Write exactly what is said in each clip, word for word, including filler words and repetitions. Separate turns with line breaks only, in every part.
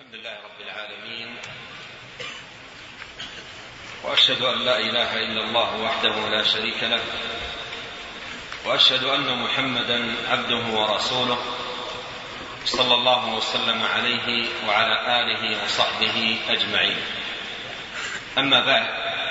الحمد لله رب العالمين، وأشهد أن لا إله إلا الله وحده لا شريك له، وأشهد أن محمدا عبده ورسوله صلى الله وسلم عليه وعلى آله وصحبه أجمعين. أما بعد،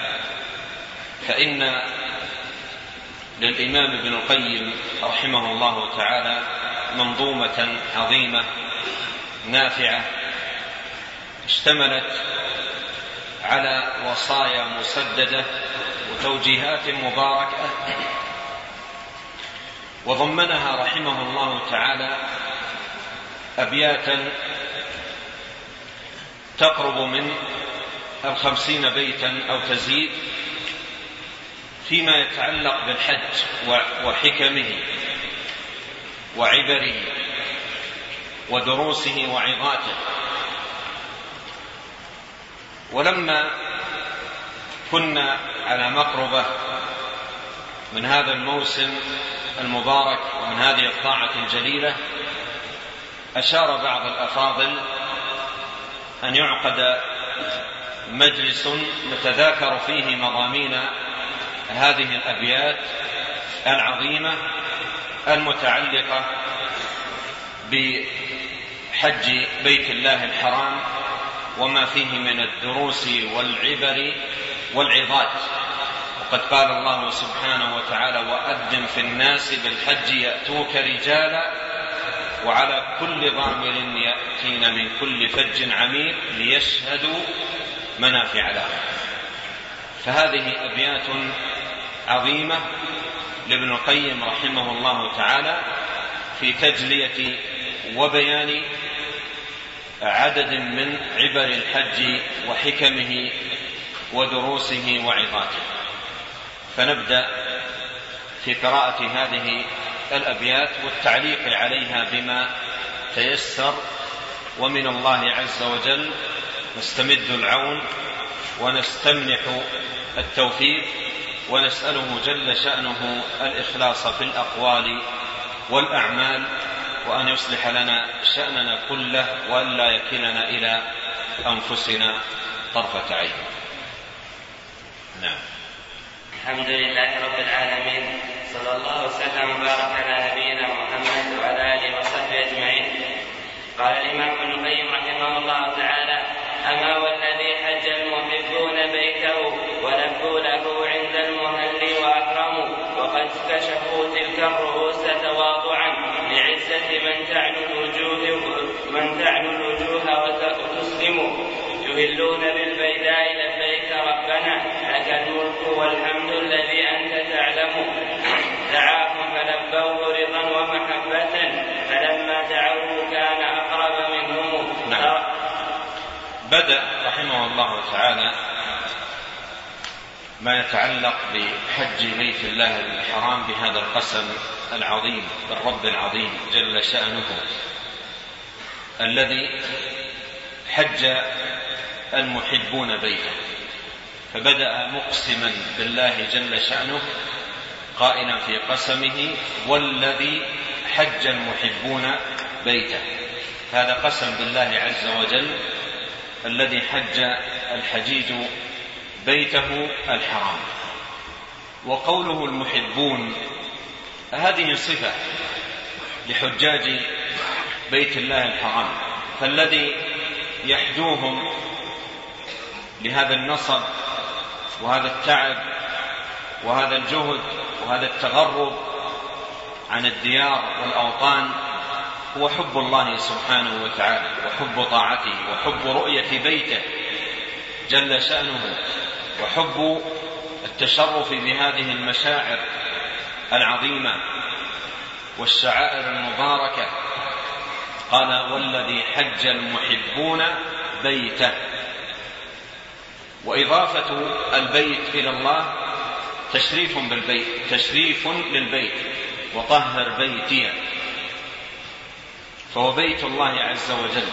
فإن للإمام ابن القيم رحمه الله تعالى منظومة عظيمة نافعة اشتملت على وصايا مسددة وتوجيهات مباركة، وضمنها رحمه الله تعالى أبياتا تقرب من الخمسين بيتا أو تزيد فيما يتعلق بالحج وحكمه وعبره ودروسه وعظاته. ولما كنا على مقربة من هذا الموسم المبارك ومن هذه الطاعة الجليلة، أشار بعض الأفاضل أن يعقد مجلس نتذاكر فيه مضامين هذه الأبيات العظيمة المتعلقة بحج بيت الله الحرام وما فيه من الدروس والعبر والعظات. وقد قال الله سبحانه وتعالى: وأذن في الناس بالحج يأتوك رجالا وعلى كل ضامر يأتين من كل فج عميق ليشهدوا منافع لهم. فهذه أبيات عظيمة لابن القيم رحمه الله تعالى في تجلية وبيان عدد من عبر الحج وحكمه ودروسه وعظاته. فنبدأ في قراءة هذه الأبيات والتعليق عليها بما تيسر، ومن الله عز وجل نستمد العون ونستمنح التوفيق، ونسأله جل شأنه الإخلاص في الأقوال والأعمال، وأن يصلح لنا شأننا كله، وأن لا يكلنا إلى أنفسنا طرفة عين. نعم.
الحمد لله رب العالمين، صلى الله وسلم وبارك على نبينا محمد وعلى آله وصحبه أجمعين. قال الإمام ابن القيم رحمه الله تعالى: أما والذي حج المحبون بيته ولبوا له عند المهل وأكرموا، وقد كشفوا تلك الرؤوس تواضعا لعزة من تعلو الوجوه من تعلو الوجوه وتسلم، يهلون بالبيداء لبيك ربنا لك الملك والحمد الذي أنت تعلم. دعاهم فلبوه رضا ومحبة، فلما دعوه كان أقرب منهم.
نعم. بدأ رحمه الله تعالى ما يتعلق بحج بيت الله الحرام بهذا القسم العظيم بالرب العظيم جل شأنه، الذي حج المحبون بيته. فبدأ مقسما بالله جل شأنه قائلا في قسمه: والذي حج المحبون بيته. هذا قسم بالله عز وجل الذي حج الحجيج بيته الحرام. وقوله المحبون هذه صفة لحجاج بيت الله الحرام، فالذي يحدوهم لهذا النصب وهذا التعب وهذا الجهد وهذا التغرب عن الديار والأوطان هو حب الله سبحانه وتعالى، وحب طاعته، وحب رؤية بيته جل شأنه، وحب التشرف بهذه المشاعر العظيمة والشعائر المباركة. قال: والذي حج المحبون بيته. وإضافة البيت إلى الله تشريف بالبيت، تشريف للبيت: وطهر بيتي. فهو بيت الله عز وجل،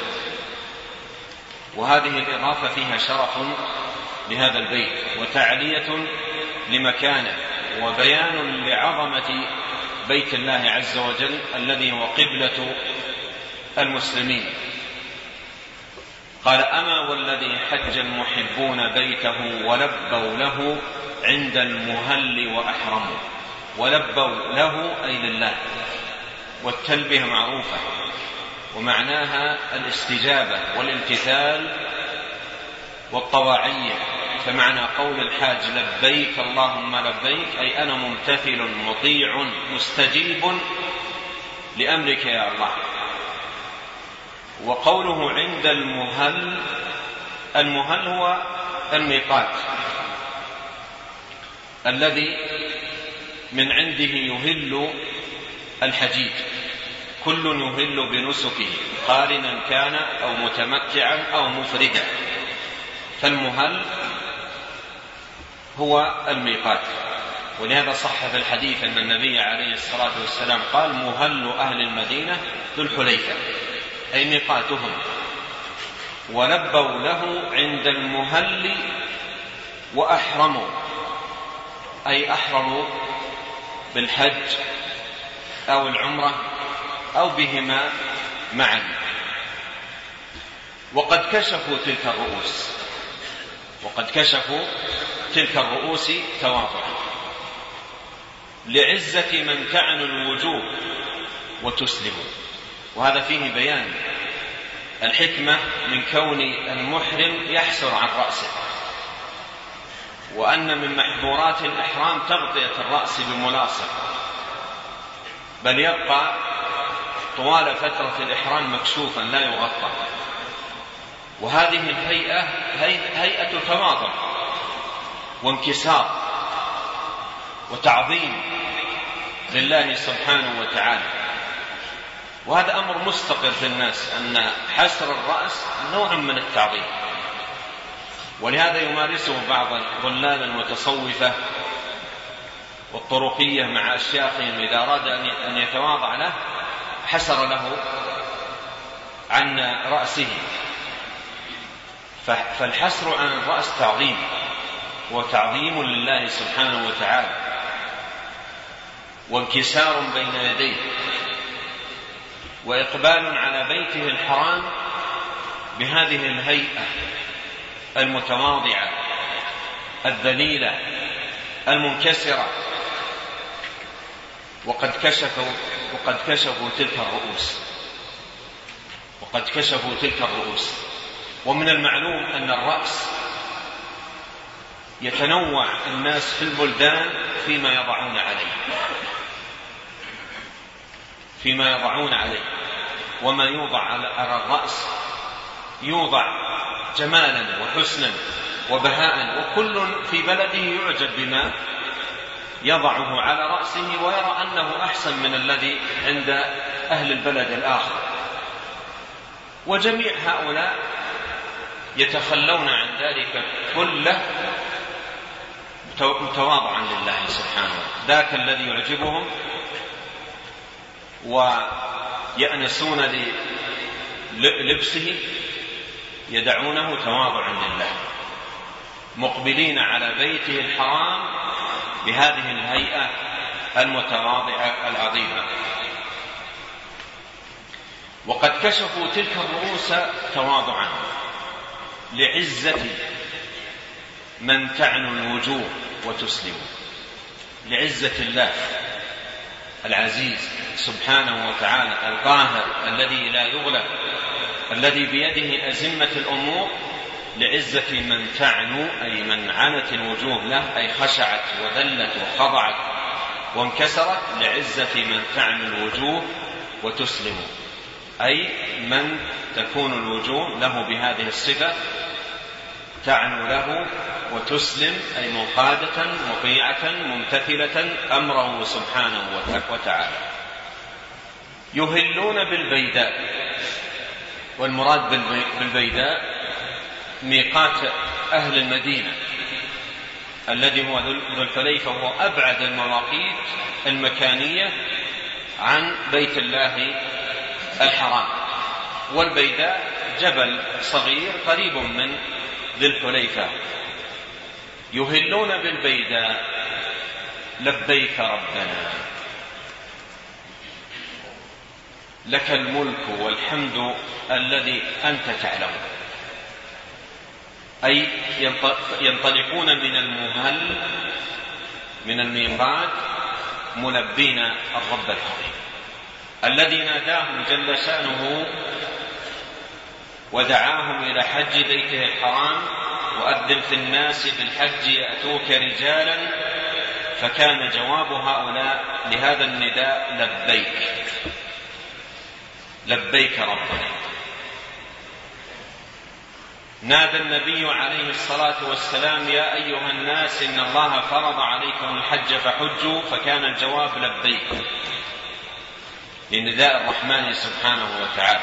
وهذه الإضافة فيها شرف لهذا البيت وتعلية لمكانه وبيان لعظمة بيت الله عز وجل الذي هو قبلة المسلمين. قال: أما والذي حج المحبون بيته ولبوا له عند المهل وأحرموا. ولبوا له أي لله، والتلبية معروفة ومعناها الاستجابة والامتثال والطواعية، فمعنى قول الحاج لبيك اللهم لبيك أي أنا ممتثل مطيع مستجيب لأمرك يا الله. وقوله عند المهل، المهل هو الميقات الذي من عنده يهل الحجيج، كل يهل بنسكه قارنا كان أو متمتعا أو مفردا، فالمهل هو الميقات. ولهذا صح في الحديث أن النبي عليه الصلاة والسلام قال: مهل أهل المدينة ذو الحليفة، أي ميقاتهم. ولبوا له عند المهل وأحرموا، أي أحرموا بالحج أو العمرة أو بهما معا. وقد كشفوا تلك الرؤوس وقد كشفوا تلك الرؤوس تواضعا لعزة من تعنو الوجوه وتسلم. وهذا فيه بيان الحكمة من كون المحرم يحسر عن رأسه، وأن من محظورات الإحرام تغطية الرأس بملاصق، بل يبقى طوال فترة الإحرام مكشوفا لا يغطى. وهذه الهيئة هيئة تواضع وانكسار وتعظيم لله سبحانه وتعالى. وهذا أمر مستقر في الناس، أن حسر الرأس نوع من التعظيم. ولهذا يمارسه بعض الضلال المتصوفة والطرقية مع أشياخهم، إذا أراد أن يتواضع له حسر له عن رأسه. فالحسر عن الرأس تعظيم، وتعظيم لله سبحانه وتعالى، وانكسار بين يديه، وإقبال على بيته الحرام بهذه الهيئة المتواضعة الذليلة المنكسرة. وقد كشفوا وقد كشفوا تلك الرؤوس وقد كشفوا تلك الرؤوس ومن المعلوم أن الرأس يتنوع الناس في البلدان فيما يضعون عليه فيما يضعون عليه وما يوضع على الرأس يوضع جمالا وحسنا وبهاء، وكل في بلده يعجب بما يضعه على رأسه ويرى أنه أحسن من الذي عند أهل البلد الآخر. وجميع هؤلاء يتخلون عن ذلك كله متواضعا لله سبحانه، ذاك الذي يعجبهم ويأنسون للبسه يدعونه تواضعا لله، مقبلين على بيته الحرام بهذه الهيئة المتواضعة العظيمة. وقد كشفوا تلك الرؤوس تواضعا لعزة من تعنو الوجوه وتسلم، لعزة الله العزيز سبحانه وتعالى القاهر الذي لا يغلب، الذي بيده أزمة الأمور، لعزة من تعنو أي من عنت الوجوه له، أي خشعت وذلت وخضعت وانكسرت، لعزة من تعنو الوجوه وتسلم، أي من تكون الوجوه له بهذه الصفة تعنو له وتسلم، أي منقادة مطيعة ممتثلة أمره سبحانه وتعالى. يهلون بالبيداء، والمراد بالبيداء ميقات أهل المدينة الذي هو ذو الحليفة، وهو أبعد المواقيت المكانية عن بيت الله الحرام. والبيداء جبل صغير قريب من ذي الحليفة. يهلون بالبيداء لبيك ربنا لك الملك والحمد الذي أنت تعلم. أي ينطلقون من المهل من الميقات ملبين الرب العظيم الذي ناداهم جل شأنه ودعاهم إلى حج بيته الحرام وأذن في الناس بالحج يأتوك رجالا، فكان جواب هؤلاء لهذا النداء لبيك لبيك ربنا. نادى النبي عليه الصلاة والسلام يا أيها الناس إن الله فرض عليكم الحج فحجوا، فكان الجواب لبيك لنداء الرحمن سبحانه وتعالى.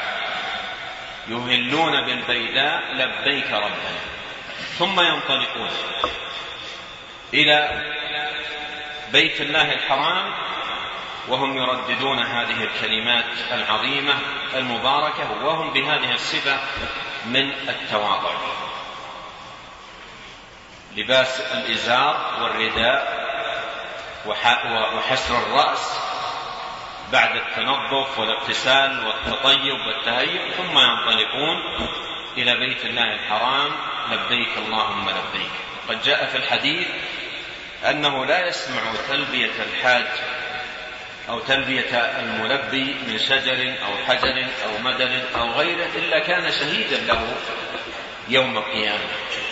يهلون بالبيداء لبيك ربنا، ثم ينطلقون إلى بيت الله الحرام وهم يرددون هذه الكلمات العظيمة المباركة، وهم بهذه الصفة من التواضع. لباس الإزار والرداء وحسر الرأس بعد التنظف والاغتسال والتطيب والتهيئ، ثم ينطلقون إلى بيت الله الحرام لبيك اللهم لبيك. قد جاء في الحديث أنه لا يسمع تلبية الحاج أو تلبية الملبي من شجر أو حجر أو مدر أو غيره إلا كان شهيدا له يوم القيامة.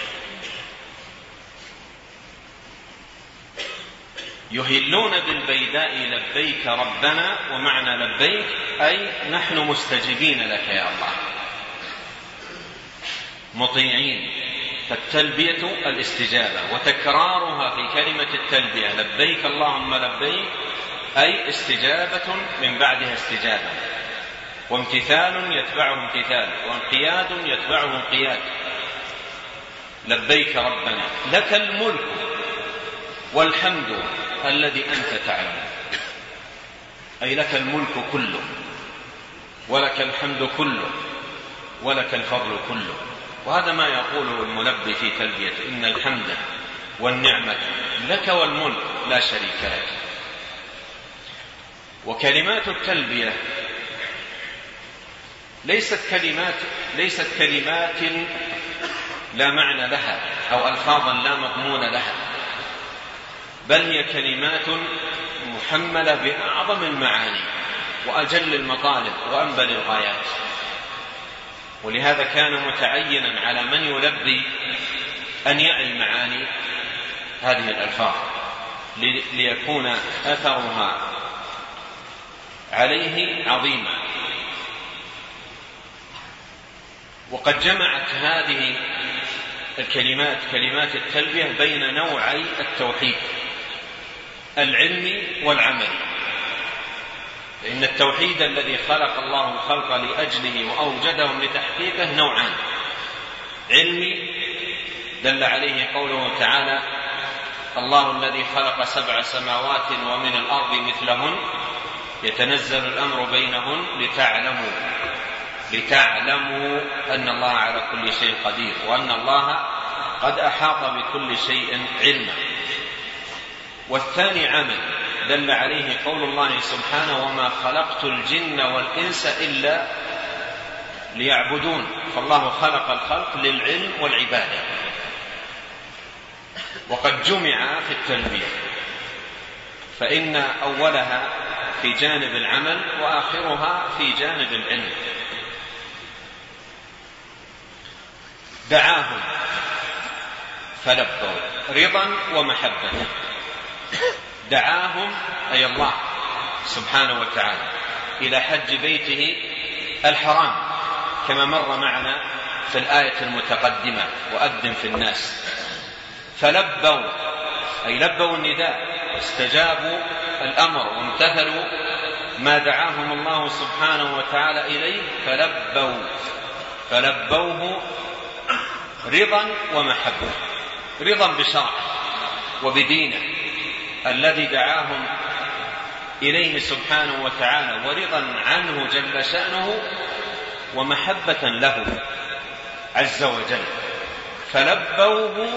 يهلون بالبيداء لبيك ربنا، ومعنى لبيك أي نحن مستجيبين لك يا الله، مطيعين. فالتلبية الاستجابة، وتكرارها في كلمة التلبية لبيك اللهم لبيك أي استجابة من بعدها استجابة، وامتثال يتبعه امتثال، وانقياد يتبعه انقياد. لبيك ربنا لك الملك والحمد الذي أنت تعلم، أي لك الملك كله ولك الحمد كله ولك الفضل كله. وهذا ما يقوله الملبي في تلبيته: إن الحمد والنعمة لك والملك لا شريك لك. وكلمات التلبية ليست كلمات ليست كلمات لا معنى لها أو ألفاظا لا مضمون لها، بل هي كلمات محملة بأعظم المعاني وأجل المطالب وأنبل الغايات. ولهذا كان متعينا على من يلبي أن يعي معاني هذه الألفاظ ليكون أثرها عليه عظيما. وقد جمعت هذه الكلمات كلمات التلبية بين نوعي التوحيد العلمي والعملي، لأن التوحيد الذي خلق الله الخلق لأجله وأوجدهم لتحقيقه نوعان: علمي دل عليه قوله تعالى: الله الذي خلق سبع سماوات ومن الأرض مثلهن يتنزل الأمر بينهن لتعلموا لتعلموا أن الله على كل شيء قدير وأن الله قد أحاط بكل شيء علما. والثاني عمل دل عليه قول الله سبحانه: وما خلقت الجن والإنس إلا ليعبدون. فالله خلق الخلق للعلم والعبادة، وقد جمع في التلبية، فإن أولها في جانب العمل وآخرها في جانب العلم. دعاهم فلبوا رضا ومحبة. دعاهم أي الله سبحانه وتعالى إلى حج بيته الحرام كما مر معنا في الآية المتقدمة: وأذن في الناس. فلبوا أي لبوا النداء، استجابوا الأمر وامتثلوا ما دعاهم الله سبحانه وتعالى إليه، فلبوا فلبوه رضا ومحبة. رضا بشرعه وبدينه الذي دعاهم إليه سبحانه وتعالى، ورضا عنه جل شأنه، ومحبة له عز وجل. فلبوه.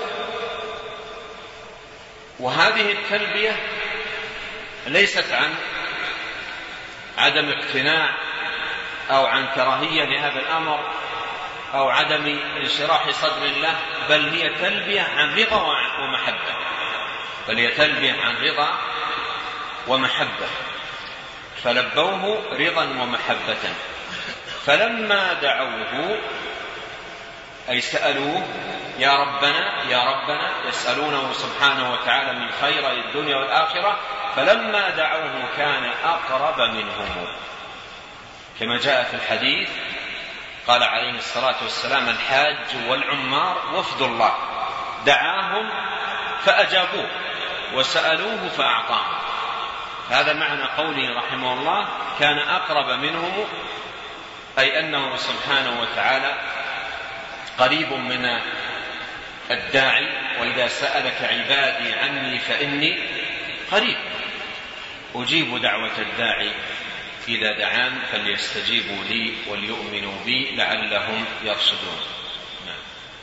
وهذه التلبية ليست عن عدم اقتناع أو عن كراهية لهذا الأمر أو عدم انشراح صدر له، بل هي تلبية عن رضا ومحبة، بل هي تلبية عن رضا ومحبة، فلبوه رضا ومحبة. فلما دعوه أي سألوه يا ربنا يا ربنا، يسألونه سبحانه وتعالى من خير الدنيا والآخرة، فلما دعوه كان أقرب منهم، كما جاء في الحديث قال عليه الصلاة والسلام الحاج والعمار وفد الله، دعاهم فأجابوه وسألوه فأعطاهم. هذا معنى قوله رحمه الله كان أقرب منهم، أي أنه سبحانه وتعالى قريب من الداعي، وإذا سألك عبادي عني فإني قريب أجيب دعوة الداعي إذا دعان فليستجيبوا لي وليؤمنوا بي لعلهم يرشدون. نعم.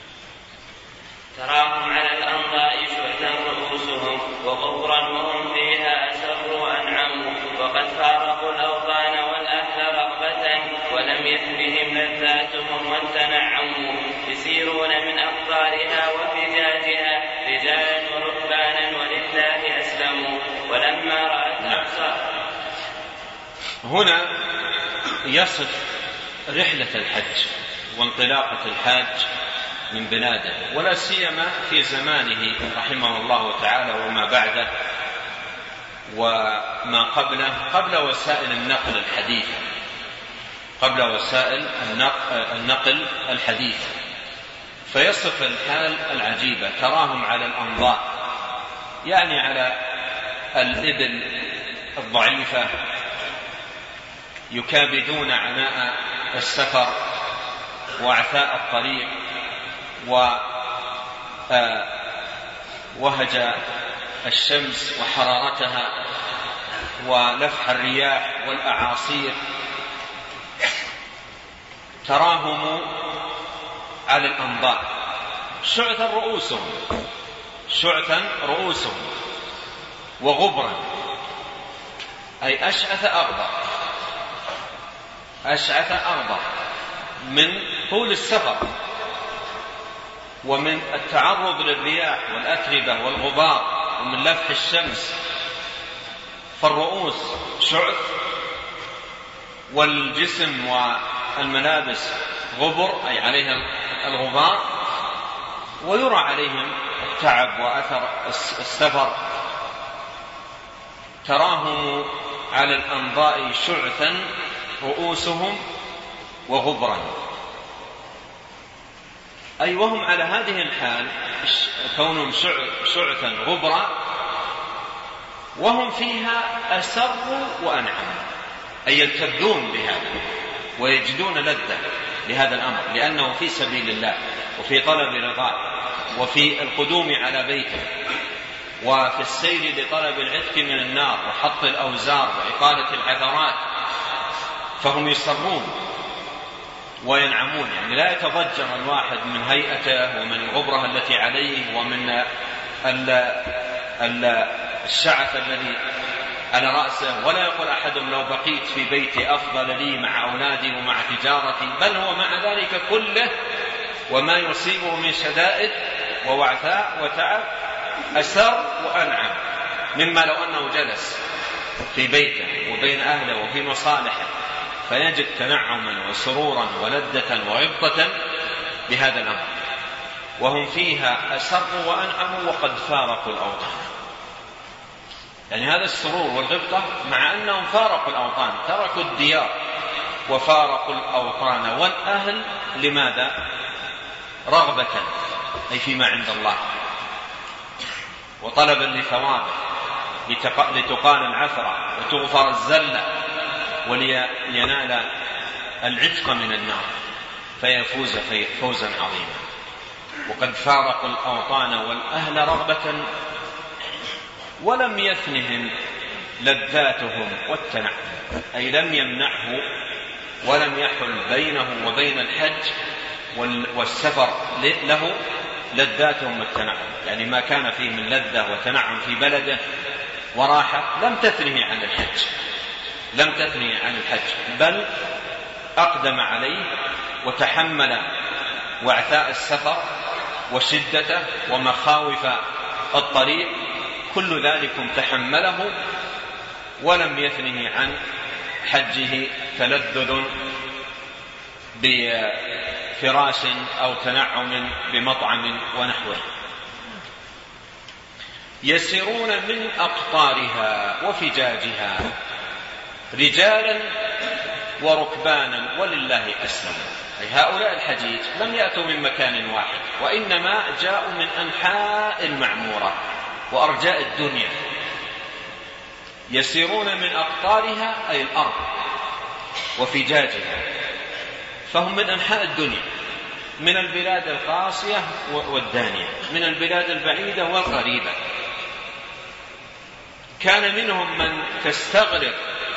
تراهم على الأنضاء شؤتا رؤوسهم وغبرا وهم فيها أسروا وأنعموا، وقد فارقوا الأوطان والأهل رغبة ولم يثبهم لذاتهم وتنعموا، يسيرون من أقطارها وفجاجها رجالا وركبانا ولله أسلموا، ولما رأت أبصار.
هنا يصف رحلة الحج وانطلاقة الحاج من بلاده، ولا سيما في زمانه رحمه الله تعالى وما بعده وما قبله، قبل وسائل النقل الحديثة، قبل وسائل النقل الحديثة. فيصف الحال العجيبة، تراهم على الأنضاء، يعني على الإبل الضعيفة، يكابدون عناء السفر وعثاء الطريق ووهج الشمس وحرارتها ولفح الرياح والأعاصير. تراهم على الأنضاء شعثا رؤوسهم شعثا رؤوسهم وغبرا، أي أشعث أغبر أشعث أغبر من طول السفر ومن التعرض للرياح والأتربة والغبار ومن لفح الشمس. فالرؤوس شعث والجسم والملابس غبر، أي عليها الغبار، ويرى عليهم التعب وأثر السفر. تراهم على الأنضاء شعثا رؤوسهم وغبرا، أي وهم على هذه الحال كونهم شعثا غبرا وهم فيها أسروا وأنعموا، أي يلتذون بهذا ويجدون لذة لهذا الأمر، لأنه في سبيل الله وفي طلب رضاه وفي القدوم على بيته وفي السير لطلب العتق من النار وحط الأوزار وإقالة العثرات، فهم يسرون وينعمون. يعني لا يتضجر الواحد من هيئته ومن الغبرة التي عليه ومن الشعث الذي على رأسه، ولا يقول أحد لو بقيت في بيتي أفضل لي مع أولادي ومع تجارتي، بل هو مع ذلك كله وما يصيبه من شدائد ووعثاء وتعب أسر وأنعم مما لو أنه جلس في بيته وبين أهله وفي مصالحه، فيجد تنعما وسرورا ولذة وغبطة بهذا الأمر. وهم فيها أسروا وأنعموا وقد فارقوا الأوطان، يعني هذا السرور والغبطة مع أنهم فارقوا الأوطان، تركوا الديار وفارقوا الأوطان والأهل. لماذا؟ رغبة، أي فيما عند الله، وطلبا لثوابه، لتقال العثرة وتغفر الزلة ولينال العتق من النار فيفوز فوزا عظيما. وقد فارقوا الأوطان والأهل رغبة ولم يثنهم لذاتهم والتنعم، أي لم يمنعه ولم يحل بينه وبين الحج والسفر له لذاتهم والتنعم، يعني ما كان فيه من لذة وتنعم في بلده وراحة لم تثنه عن الحج لم تثنه عن الحج بل أقدم عليه وتحمل وعثاء السفر وشدته ومخاوف الطريق، كل ذلك تحمله ولم يثنه عن حجه تلذذ بفراش أو تنعم بمطعم ونحوه. يسيرون من أقطارها وفجاجها رجالا وركبانا ولله أسلموا. أي هؤلاء الحجيج لم يأتوا من مكان واحد، وإنما جاءوا من أنحاء المعمورة وأرجاء الدنيا. يسيرون من أقطارها أي الأرض وفجاجها، فهم من أنحاء الدنيا، من البلاد القاصية والدانية، من البلاد البعيدة والقريبة. كان منهم من تستغرق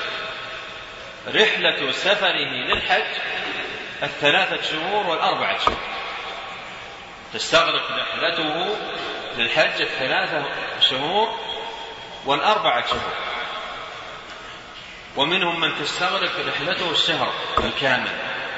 رحلة سفره للحج الثلاثة شهور والأربعة شهور، تستغرق رحلته للحج الثلاثة شهور والأربعة شهور. ومنهم من تستغرق رحلته الشهر الكامل.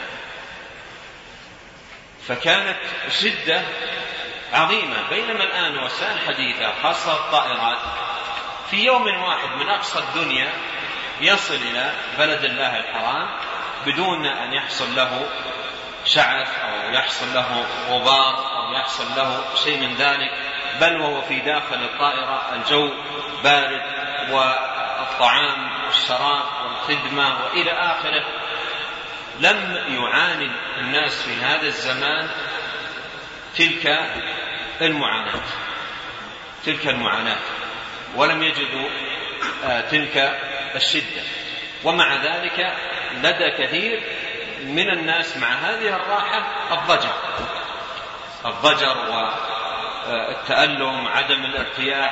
فكانت شدة عظيمة. بينما الآن وسائل حديثة خاصة الطائرات في يوم واحد من أقصى الدنيا يصل إلى بلد الله الحرام بدون أن يحصل له شعث أو يحصل له غبار أو يحصل له شيء من ذلك، بل وهو في داخل الطائرة الجو بارد والطعام والشراب والخدمة وإلى آخره. لم يعاني الناس في هذا الزمان تلك المعاناة تلك المعاناة ولم يجدوا تلك الشدة. ومع ذلك لدى كثير من الناس مع هذه الراحة الضجر الضجر والتألم، عدم الارتياح،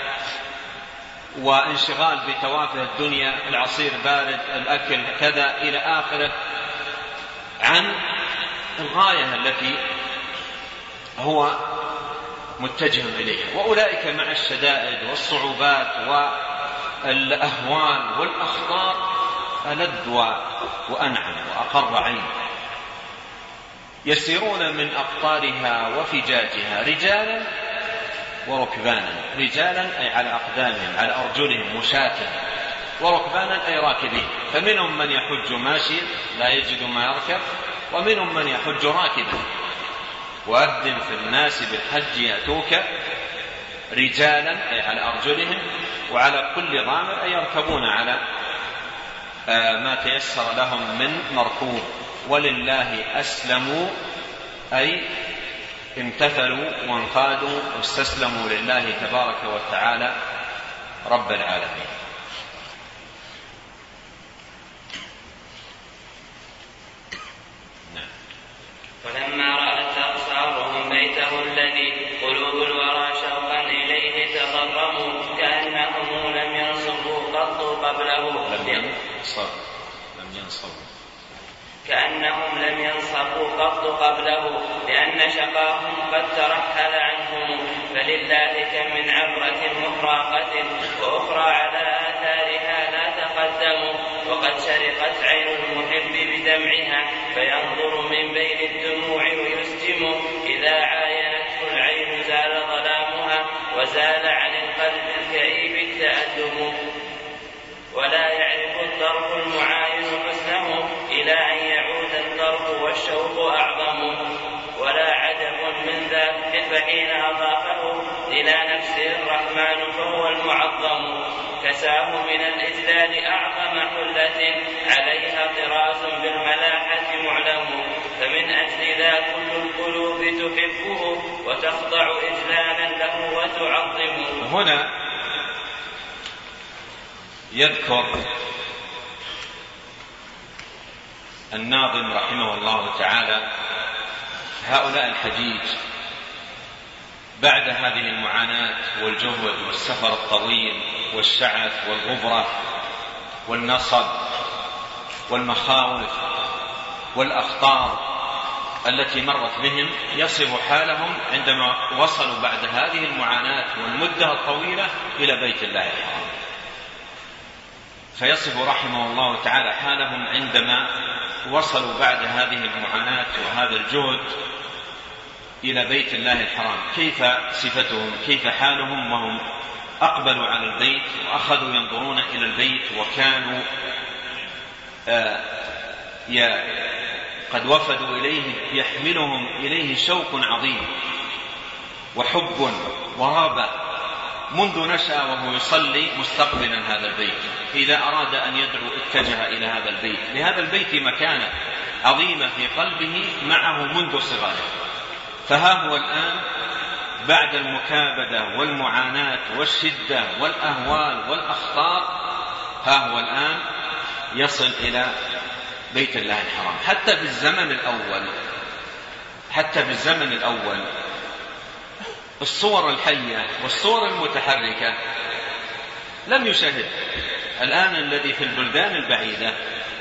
وانشغال بتوافه الدنيا، العصير بارد، الأكل كذا إلى آخره، عن الغاية التي هو متجه إليها. وأولئك مع الشدائد والصعوبات والأهوال والأخطار ألد وأنعم وأقر عين. يسيرون من أقطارها وفجاجها رجالا وركبانا. رجالا أي على أقدامهم على أرجلهم مشاة، وركبانا أي راكبين. فمنهم من يحج ماشي لا يجد ما يركب، ومنهم من يحج راكبا. وأذن في الناس بالحج يأتوك رجالا أي على أرجلهم، وعلى كل ضامر أي يركبون على ما تيسر لهم من مركوب. ولله أسلموا أي امتثلوا وانقادوا واستسلموا لله تبارك وتعالى رب العالمين.
ولما رأت أبصارهم بيته الذي قلوب الورى شوقا إليه تضرموا كأنهم لم ينصبوا قط قبله
لم ينصبوا لم ينصبوا
كأنهم لم ينصبوا قط قبله لأن شقاهم قد ترحل عنهم. فلله كم من عبرة محراقة وأخرى على آثارها لا تقدموا. وقد شرقت عين المحب بدمعها فينظر من بين الدموع ويسجم. إذا عاينته العين زال ظلامها وزال عن القلب الكئيب التألم. ولا يعرف الطرف المعاين حسنه إلى أن يعود الطرف والشوق أعظم. ولا عجب من ذلك فحين أضافه إلى نفسه الرحمن فهو المعظم. كساه من الإجلال أعظم حلة عليها طراز بالملاحة معلم. فمن أجل ذا كل القلوب تحبه وتخضع إجلالا له وتعظمه.
هنا يذكر الناظم رحمه الله تعالى هؤلاء الحجيج بعد هذه المعاناة والجهد والسفر الطويل والشعث والغبرة والنصب والمخاوف والأخطار التي مرت بهم. يصف حالهم عندما وصلوا بعد هذه المعاناة والمدة الطويلة إلى بيت الله الحرام. فيصف رحمه الله تعالى حالهم عندما وصلوا بعد هذه المعاناة وهذا الجهد إلى بيت الله الحرام، كيف صفتهم، كيف حالهم وهم أقبلوا على البيت وأخذوا ينظرون إلى البيت، وكانوا آه قد وفدوا إليه يحملهم إليه شوق عظيم وحب ورغبة منذ نشأ وهو يصلي مستقبلا هذا البيت. إذا أراد أن يدعو اتجه إلى هذا البيت، لهذا البيت مكانة عظيمة في قلبه معه منذ صغره. فها هو الآن بعد المكابدة والمعاناة والشدة والأهوال والأخطار، ها هو الآن يصل إلى بيت الله الحرام. حتى في الزمن الأول حتى في الزمن الأول الصور الحية والصور المتحركة لم يشاهد. الآن الذي في البلدان البعيدة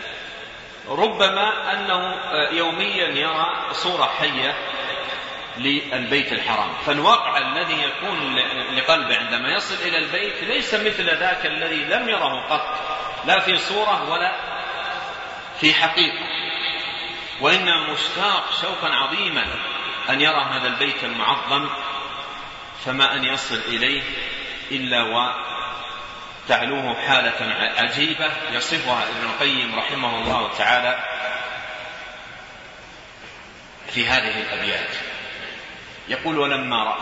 ربما أنه يوميا يرى صورة حية للبيت الحرام، فالواقع الذي يكون لقلبه عندما يصل إلى البيت ليس مثل ذاك الذي لم يره قط، لا في صورة ولا في حقيقة، وإنما مشتاق شوقا عظيما أن يرى هذا البيت المعظم، فما أن يصل إليه إلا وتعلوه حالة عجيبة يصفها ابن القيم رحمه الله تعالى في هذه الأبيات. يقول: ولما رأت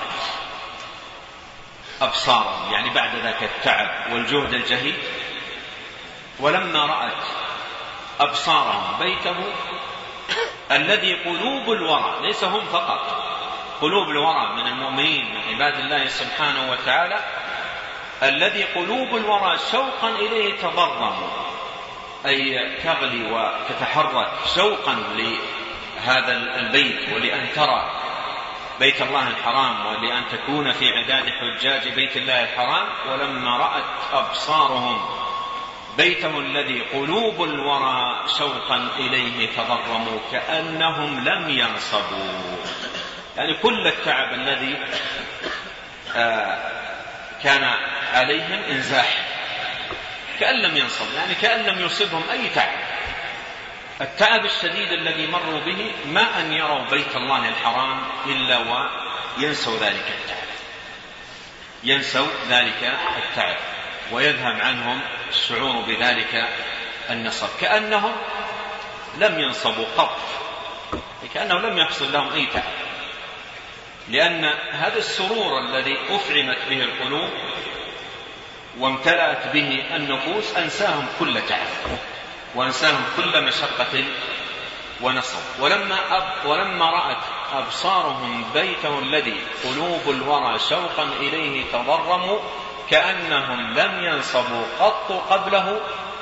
أبصارهم، يعني بعد ذاك التعب والجهد الجهيد، ولما رأت أبصارهم بيته الذي قلوب الورى، ليس هم فقط، قلوب الورى من المؤمنين من عباد الله سبحانه وتعالى، الذي قلوب الورى شوقا إليه تضرموا، أي تغلي وتتحرك شوقا لهذا البيت ولأن ترى بيت الله الحرام ولأن تكون في عداد حجاج بيت الله الحرام. ولما رأت أبصارهم بيته الذي قلوب الورى شوقا إليه تضرموا كأنهم لم ينصبوا، يعني كل التعب الذي آه كان عليهم انزاح كأن لم ينصب، يعني كأن لم يصبهم أي تعب. التعب الشديد الذي مروا به ما أن يروا بيت الله الحرام إلا وينسوا ذلك التعب، ينسوا ذلك التعب ويذهب عنهم الشعور بذلك النصب، كأنهم لم ينصبوا قط، كأنه لم يحصل لهم أي تعب، لأن هذا السرور الذي أفعمت به القلوب وامتلأت به النفوس أنساهم كل تعب وأنساهم كل مشقة ونصب. ولما, أب ولما رأت أبصارهم بيته الذي قلوب الورى شوقا إليه تضرموا كأنهم لم ينصبوا قط قبله،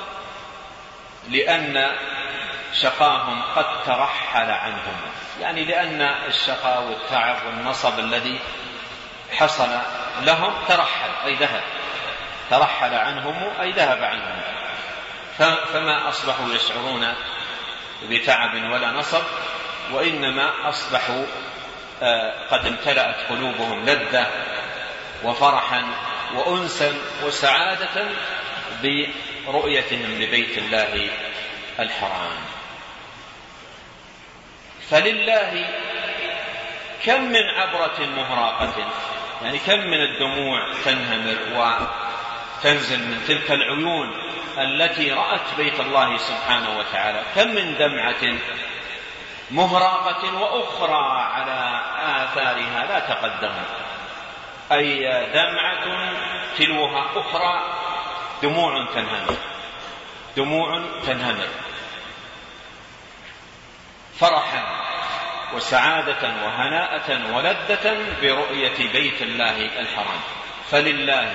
لأن شقاهم قد ترحل عنهم، يعني لأن الشقاء والتعب والنصب الذي حصل لهم ترحل أي ذهب، ترحل عنهم أي ذهب عنهم، فما أصبحوا يشعرون بتعب ولا نصب، وإنما أصبحوا قد امتلأت قلوبهم لذة وفرحا وأنسا وسعادة برؤيتهم لبيت الله الحرام. فلله كم من عبرة مهراقة، يعني كم من الدموع تنهمر وتنزل من تلك العيون التي رأت بيت الله سبحانه وتعالى، كم من دمعة مهراقة وأخرى على آثارها لا تقدم، أي دمعة تلوها أخرى دموع تنهمر، دموع تنهمر فرحا وسعادة وهناءة ولذة برؤية بيت الله الحرام. فلله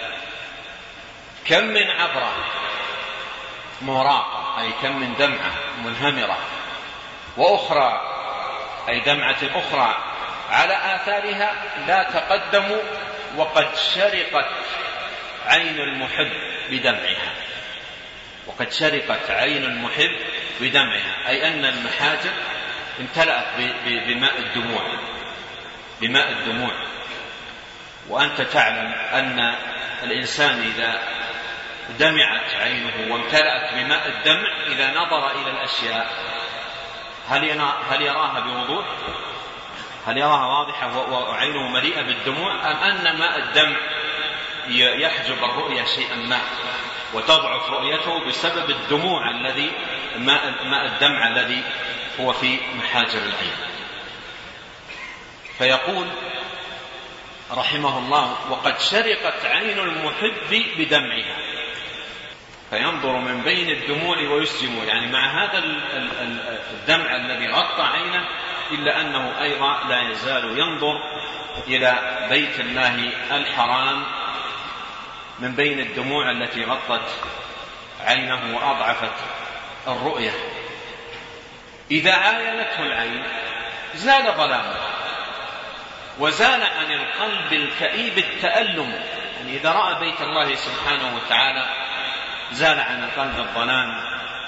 كم من عبرة مهراقة، أي كم من دمعة منهمرة، وأخرى أي دمعة أخرى على آثارها لا تقدم، وقد شرقت عين المحب بدمعها، وقد شرقت عين المحب بدمعها، أي أن المحاجر امتلأت بماء الدموع، بماء الدموع. وأنت تعلم أن الإنسان إذا دمعت عينه وامتلأت بماء الدمع إذا نظر إلى الأشياء هل هل يراها بوضوح؟ هل يراها واضحة وعينه مليئة بالدموع، أم أن ماء الدمع يحجب الرؤية شيئا ما وتضعف رؤيته بسبب الدموع الذي ماء الدمع الذي هو في محاجر العين؟ فيقول رحمه الله: وقد شرقت عين المحب بدمعها، فينظر من بين الدموع ويسجم، يعني مع هذا الدمع الذي غطى عينه إلا أنه أيضا لا يزال ينظر إلى بيت الله الحرام من بين الدموع التي غطت عينه وأضعفت الرؤية. إذا عاينته العين زال ظلامه وزال عن القلب الكئيب التألم، يعني إذا رأى بيت الله سبحانه وتعالى زال عن القلب الظلام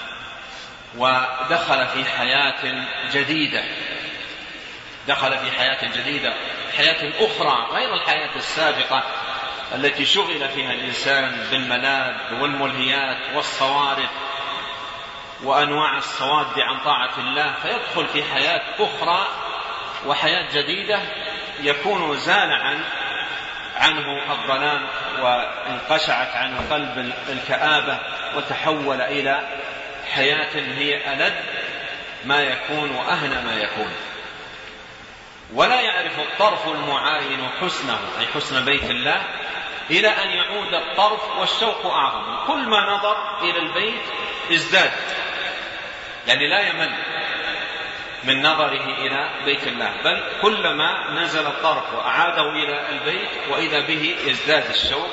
ودخل في حياة جديدة، دخل في حياة جديدة، حياة أخرى غير الحياة السابقة التي شغل فيها الإنسان بالملاذ والملهيات والصوارف وأنواع الصواد عن طاعة الله، فيدخل في حياة أخرى وحياة جديدة يكون زال عن عنه الظلام وانقشعت عنه قلب الكآبة وتحول إلى حياة هي ألد ما يكون وأهنى ما يكون. ولا يعرف الطرف المعاين حسنه، أي حسن بيت الله، إلى أن يعود الطرف والشوق أعظم. كل ما نظر إلى البيت ازداد، يعني لا يمل من نظره إلى بيت الله، بل كلما نزل الطرف وأعاده إلى البيت وإذا به يزداد الشوق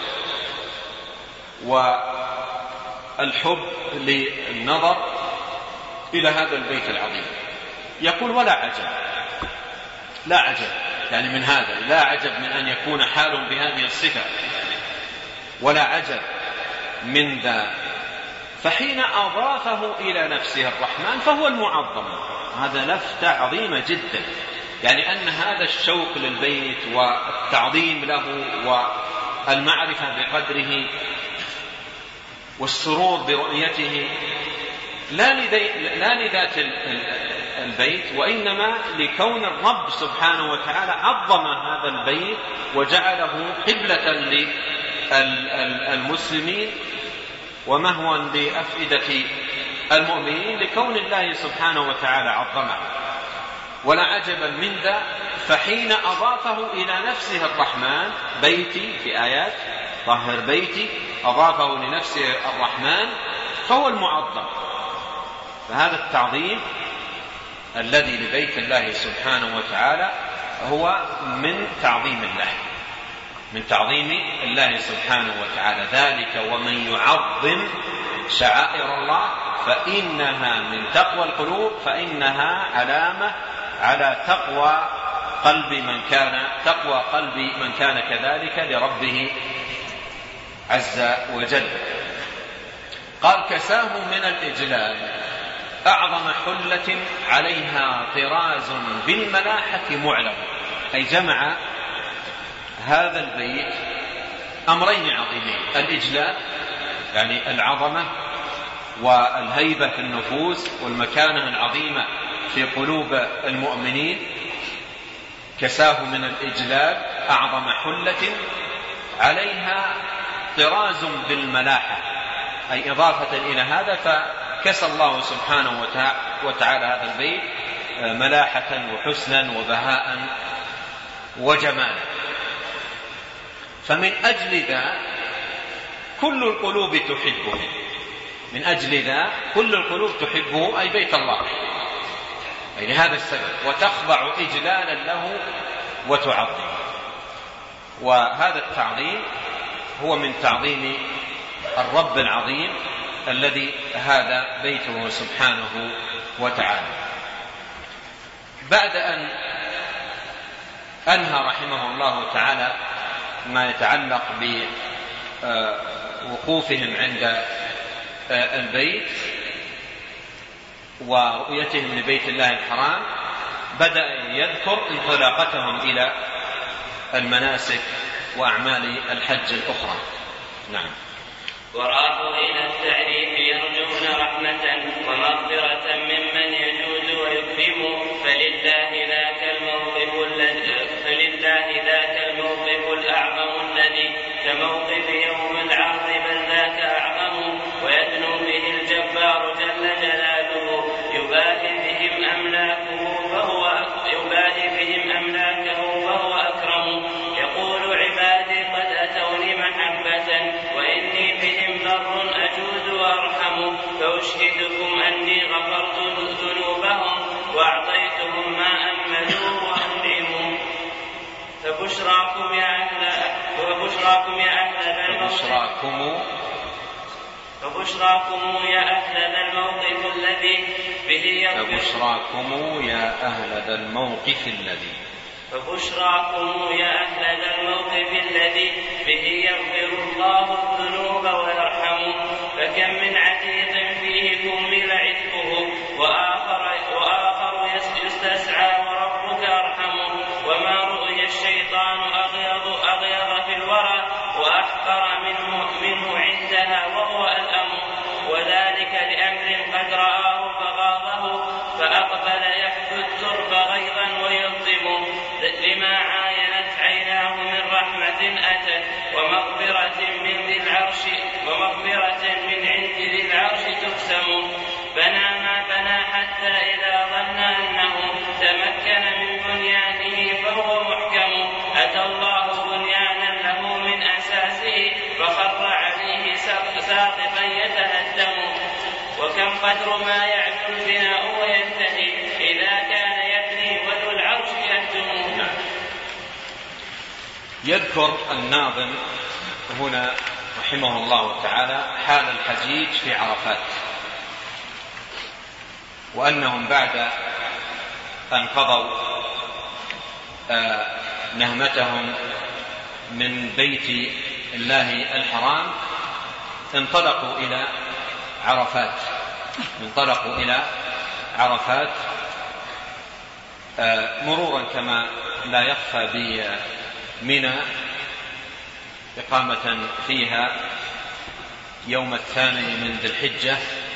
والحب للنظر إلى هذا البيت العظيم. يقول: ولا عجب، لا عجب يعني من هذا، لا عجب من أن يكون حال بهذه الصفة، ولا عجب من ذا، فحين أضافه إلى نفسه الرحمن فهو المعظم. هذا لفتة عظيمة جدا، يعني أن هذا الشوق للبيت والتعظيم له والمعرفة بقدره والسرور برؤيته لا لذات البيت، وإنما لكون الرب سبحانه وتعالى عظم هذا البيت وجعله قبلة للمسلمين ومهوا لأفئدة المؤمنين، لكون الله سبحانه وتعالى عظمه. ولا عجبا من ذا، فحين أضافه إلى نفسه الرحمن، بيتي في آيات طهر بيتي، أضافه لنفسه الرحمن فهو المعظم. فهذا التعظيم الذي لبيت الله سبحانه وتعالى هو من تعظيم الله، من تعظيم الله سبحانه وتعالى. ذلك ومن يعظم شعائر الله فإنها من تقوى القلوب، فإنها علامة على تقوى قلب من كان تقوى قلب من كان كذلك لربه عز وجل. قال: كساه من الإجلال أعظم حلة عليها طراز بالملاحة معلم، أي جمع هذا البيت أمرين عظيمين: الإجلال يعني العظمة والهيبة في النفوس والمكانة العظيمة في قلوب المؤمنين. كساه من الإجلال أعظم حلة عليها طراز بالملاحة، أي إضافة إلى هذا فكسى الله سبحانه وتعالى هذا البيت ملاحة وحسنا وبهاء وجمالا. فمن أجل ذا كل القلوب تحبه، من أجل ذا كل القلوب تحبه، أي بيت الله، أي لهذا السبب، وتخضع إجلالا له وتعظم. وهذا التعظيم هو من تعظيم الرب العظيم الذي هذا بيته سبحانه وتعالى. بعد أن أنهى رحمه الله تعالى ما يتعلق بوقوفهم عند البيت ورؤيتهم لبيت الله الحرام، بدأ يذكر انطلاقتهم إلى المناسك وأعمال الحج الأخرى. نعم.
وراحوا إلى التعريف يرجون رحمة ومغفرة ممن يجود ويكرم، فلله ذاك الموقف كموقف يوم العرض بل ذاك أعظم ويدنو به الجبار جل جلاله يباهي بهم أملاكه فهو يباهي بهم أملاكه فهو أكرم يقول عبادي قد أتوني محبة وإني بهم بر أجود وأرحم فأشهدكم أني غفرت ذنوبهم وأعطيتهم ما أملوا وأنعموا فبشراكم يا أهل وبشراكم يا أهل
فبشراكم
فبشراكم يا أهل ذا الموقف الذي به يغفر
فبشراكم يا أهل ذا الموقف الذي
فبشراكم يا أهل ذا الموقف الذي به يغفر الله الذنوب ويرحم فكم من عتيق فيه كمل عتقه وآخر, وآخر يستسعى وربك أرحم وما رؤي الشيطان أغيض, أغيض في الورى وأحقر منه, منه عندها وهو ألأم وذلك لأمر قد رآه فغاضه فأقبل يحث الترب غيظا ويلطم لما عاينت عيناه من رحمة أتت ومغفرة من ذي العرش ومغفرة من عند ذي العرش تقسم بنى ما بنى حتى إذا ظن أنه تمكن من بنيانه فهو محكم أتى الله بنيانا له من أساسه فخر عليه ساقطا يتهدم وكم قدر ما يعلو البناء وينتهي إذا كان يبني وذو العرش يهدم.
يذكر الناظم هنا رحمه الله تعالى حال الحجيج في عرفات وأنهم بعد أن قضوا نهمتهم من بيت الله الحرام انطلقوا إلى عرفات انطلقوا إلى عرفات مرورا كما لا يخفى بمنى إقامة فيها يوم الثاني من ذي الحجة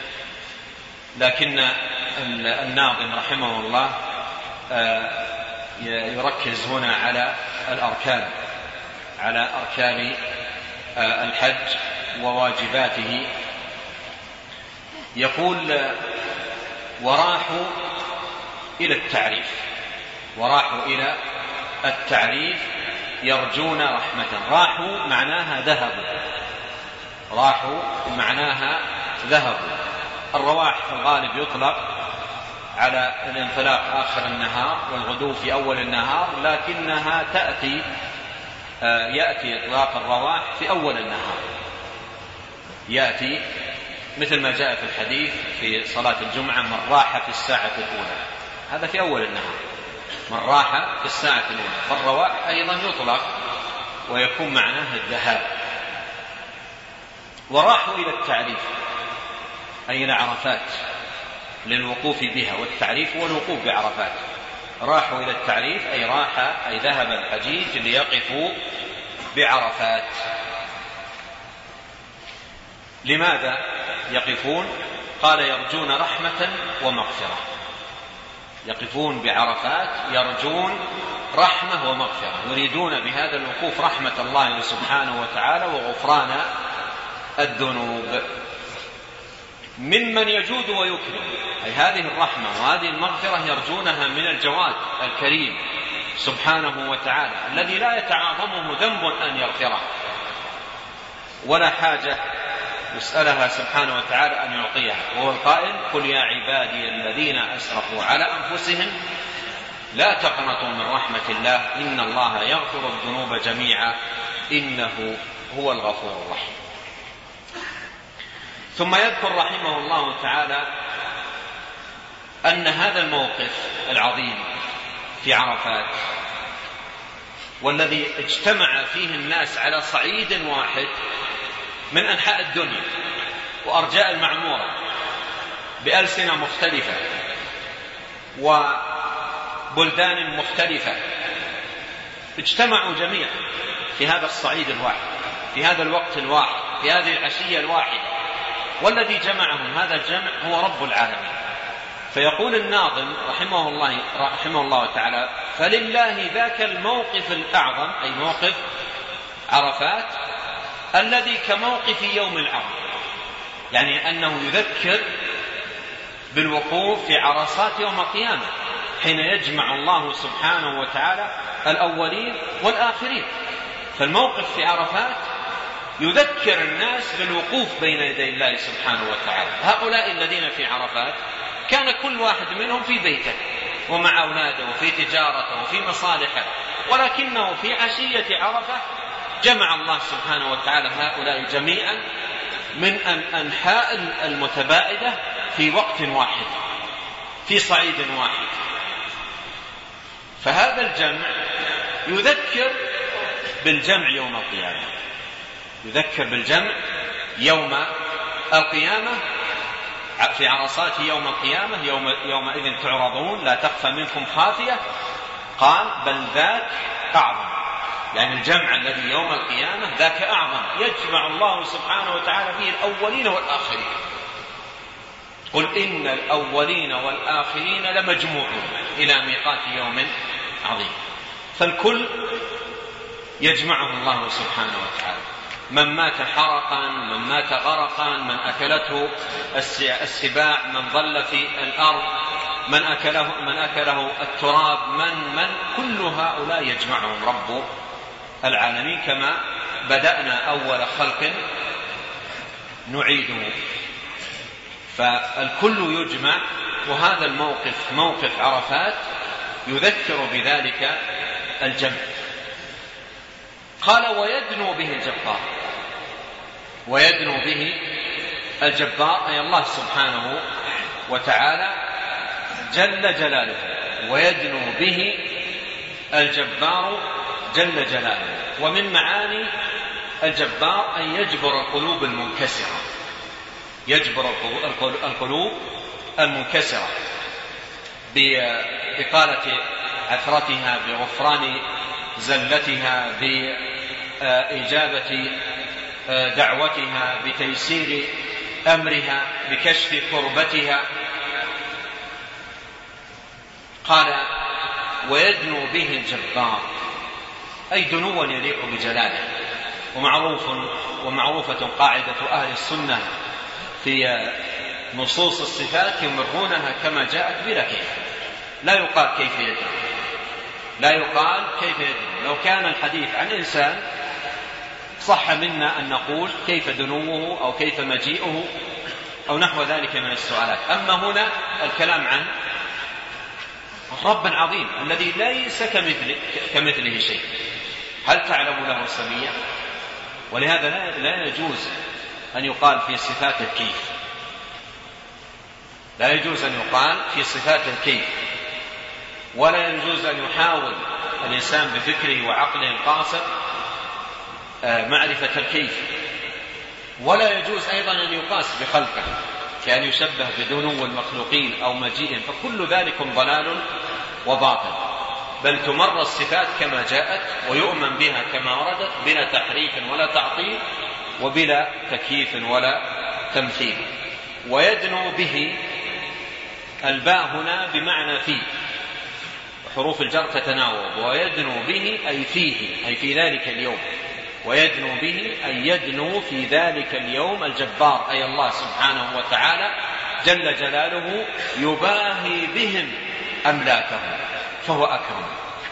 لكن الناظم رحمه الله يركز هنا على الأركان على أركان الحج وواجباته يقول وراحوا إلى التعريف وراحوا إلى التعريف يرجون رحمة راحوا معناها ذهبوا راحوا معناها ذهبوا الرواح في الغالب يطلق على الانطلاق آخر النهار والغدو في أول النهار لكنها تأتي يأتي إطلاق الرواح في أول النهار يأتي مثل ما جاء في الحديث في صلاة الجمعة من راح في الساعة الأولى هذا في أول النهار من راح في الساعة الأولى فالرواح أيضا يطلق ويكون معناها الذهاب وراحوا إلى التعريف أي إلى عرفات للوقوف بها والتعريف هو الوقوف بعرفات راحوا إلى التعريف أي راح أي ذهب الحجيج ليقفوا بعرفات لماذا يقفون قال يرجون رحمة ومغفرة يقفون بعرفات يرجون رحمة ومغفرة يريدون بهذا الوقوف رحمة الله سبحانه وتعالى وغفران الذنوب ممن يجود ويكرم أي هذه الرحمة وهذه المغفرة يرجونها من الجواد الكريم سبحانه وتعالى الذي لا يتعاظمه ذنب أن يغفره ولا حاجة يسألها سبحانه وتعالى أن يعطيها وهو القائل قل يا عبادي الذين أسرفوا على أنفسهم لا تقنطوا من رحمة الله إن الله يغفر الذنوب جميعا إنه هو الغفور الرحيم. ثم يذكر رحمه الله تعالى أن هذا الموقف العظيم في عرفات والذي اجتمع فيه الناس على صعيد واحد من أنحاء الدنيا وأرجاء المعمورة بألسنة مختلفة وبلدان مختلفة اجتمعوا جميعا في هذا الصعيد الواحد في هذا الوقت الواحد في هذه العشية الواحدة والذي جمعهم هذا الجمع هو رب العالمين. فيقول الناظم رحمه الله, رحمه الله تعالى فلله ذاك الموقف الأعظم أي موقف عرفات الذي كموقف يوم العرض، يعني أنه يذكر بالوقوف في عرصات يوم القيامة حين يجمع الله سبحانه وتعالى الأولين والآخرين. فالموقف في عرفات يذكر الناس بالوقوف بين يدي الله سبحانه وتعالى. هؤلاء الذين في عرفات كان كل واحد منهم في بيته ومع أولاده وفي تجارته وفي مصالحه، ولكنه في عشية عرفة جمع الله سبحانه وتعالى هؤلاء جميعا من أنحاء المتباعدة في وقت واحد في صعيد واحد. فهذا الجمع يذكر بالجمع يوم القيامة، يذكر بالجمع يوم القيامة في عرصات يوم القيامة. يوم يومئذ تعرضون لا تخفى منكم خافية. قال بل ذاك أعظم، يعني الجمع الذي يوم القيامة ذاك أعظم، يجمع الله سبحانه وتعالى فيه الأولين والآخرين. قل إن الأولين والآخرين لمجموعون إلى ميقات يوم عظيم. فالكل يجمعه الله سبحانه وتعالى، من مات حرقا، من مات غرقا، من أكلته السباع، من ظل في الأرض، من أكله, من أكله التراب، من من كل هؤلاء يجمعهم رب العالمين. كما بدأنا أول خلق نعيده. فالكل يجمع، وهذا الموقف موقف عرفات يذكر بذلك الجمع. قال ويدنو به الجبار، ويدنو به الجبار أي الله سبحانه وتعالى جل جلاله، ويدنو به الجبار جل جلاله. ومن معاني الجبار أن يجبر القلوب المنكسرة، يجبر القلوب المنكسرة بإقالة عثرتها، بغفران زلتها، بإجابة دعوتها، بتيسير أمرها، بكشف كربتها. قال ويدنو به الجبار أي دنوا يليق بجلاله. ومعروف ومعروفة قاعدة أهل السنة في نصوص الصفات يمرونها كما جاءت بلا كيف، لا يقال كيف يدنو، لا يقال كيف يدنو. لو كان الحديث عن إنسان صح منا أن نقول كيف دنوه أو كيف مجيئه أو نحو ذلك من السؤالات. أما هنا الكلام عن رب عظيم الذي ليس كمثله, كمثله شيء. هل تعلم له سميا؟ ولهذا لا يجوز أن يقال في صفات الكيف، لا يجوز أن يقال في صفات الكيف، ولا يجوز أن يحاول الإنسان بفكره وعقله القاصر معرفة الكيف، ولا يجوز أيضا أن يقاس بخلقه كأن يشبه بدنو المخلوقين أو مجيء، فكل ذلك ضلال وباطل. بل تمر الصفات كما جاءت ويؤمن بها كما وردت بلا تحريف ولا تعطيل وبلا تكييف ولا تمثيل. ويدنو به الباء هنا بمعنى فيه، حروف الجر تتناوب. ويدنو به أي فيه، أي في ذلك اليوم. ويدنو به أي يدنو في ذلك اليوم الجبار أي الله سبحانه وتعالى جل جلاله، يباهي بهم أملاكه فهو أكرم،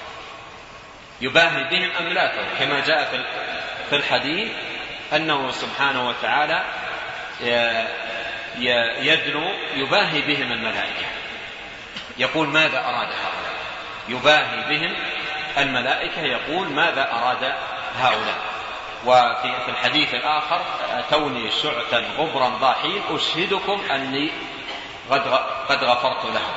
يباهي بهم أملاكه كما جاء في الحديث أنه سبحانه وتعالى يدنو يباهي بهم الملائكة. يقول ماذا أراد هؤلاء؟ يباهي بهم الملائكة، يقول ماذا أراد هؤلاء. وفي الحديث الآخر أتوني شعثا غبرا ضاحين أشهدكم أني قد غفرت لهم.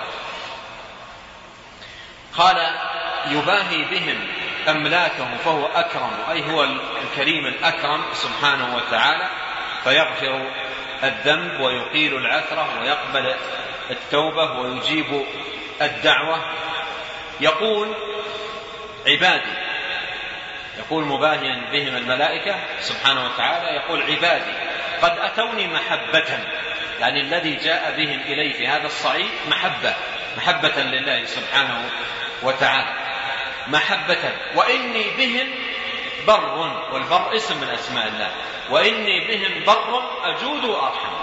قال يباهي بهم أملاكه فهو أكرم، أي هو الكريم الأكرم سبحانه وتعالى، فيغفر الذنب ويقيل العثرة ويقبل التوبة ويجيب الدعوة. يقول عبادي، يقول مباهيا بهم الملائكة سبحانه وتعالى، يقول عبادي قد أتوني محبة، يعني الذي جاء بهم إلي في هذا الصعيد محبة، محبة لله سبحانه وتعالى، محبة. وإني بهم بر، والبر اسم من أسماء الله، وإني بهم بر أجود وأرحم.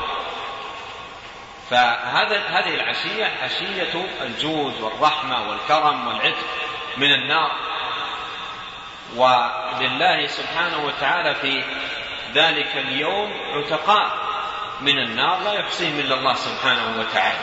فهذا هذه العشية عشية الجود والرحمة والكرم والعتق من النار. ولله سبحانه وتعالى في ذلك اليوم عتقاء من النار لا يحصيهم إلا الله سبحانه وتعالى.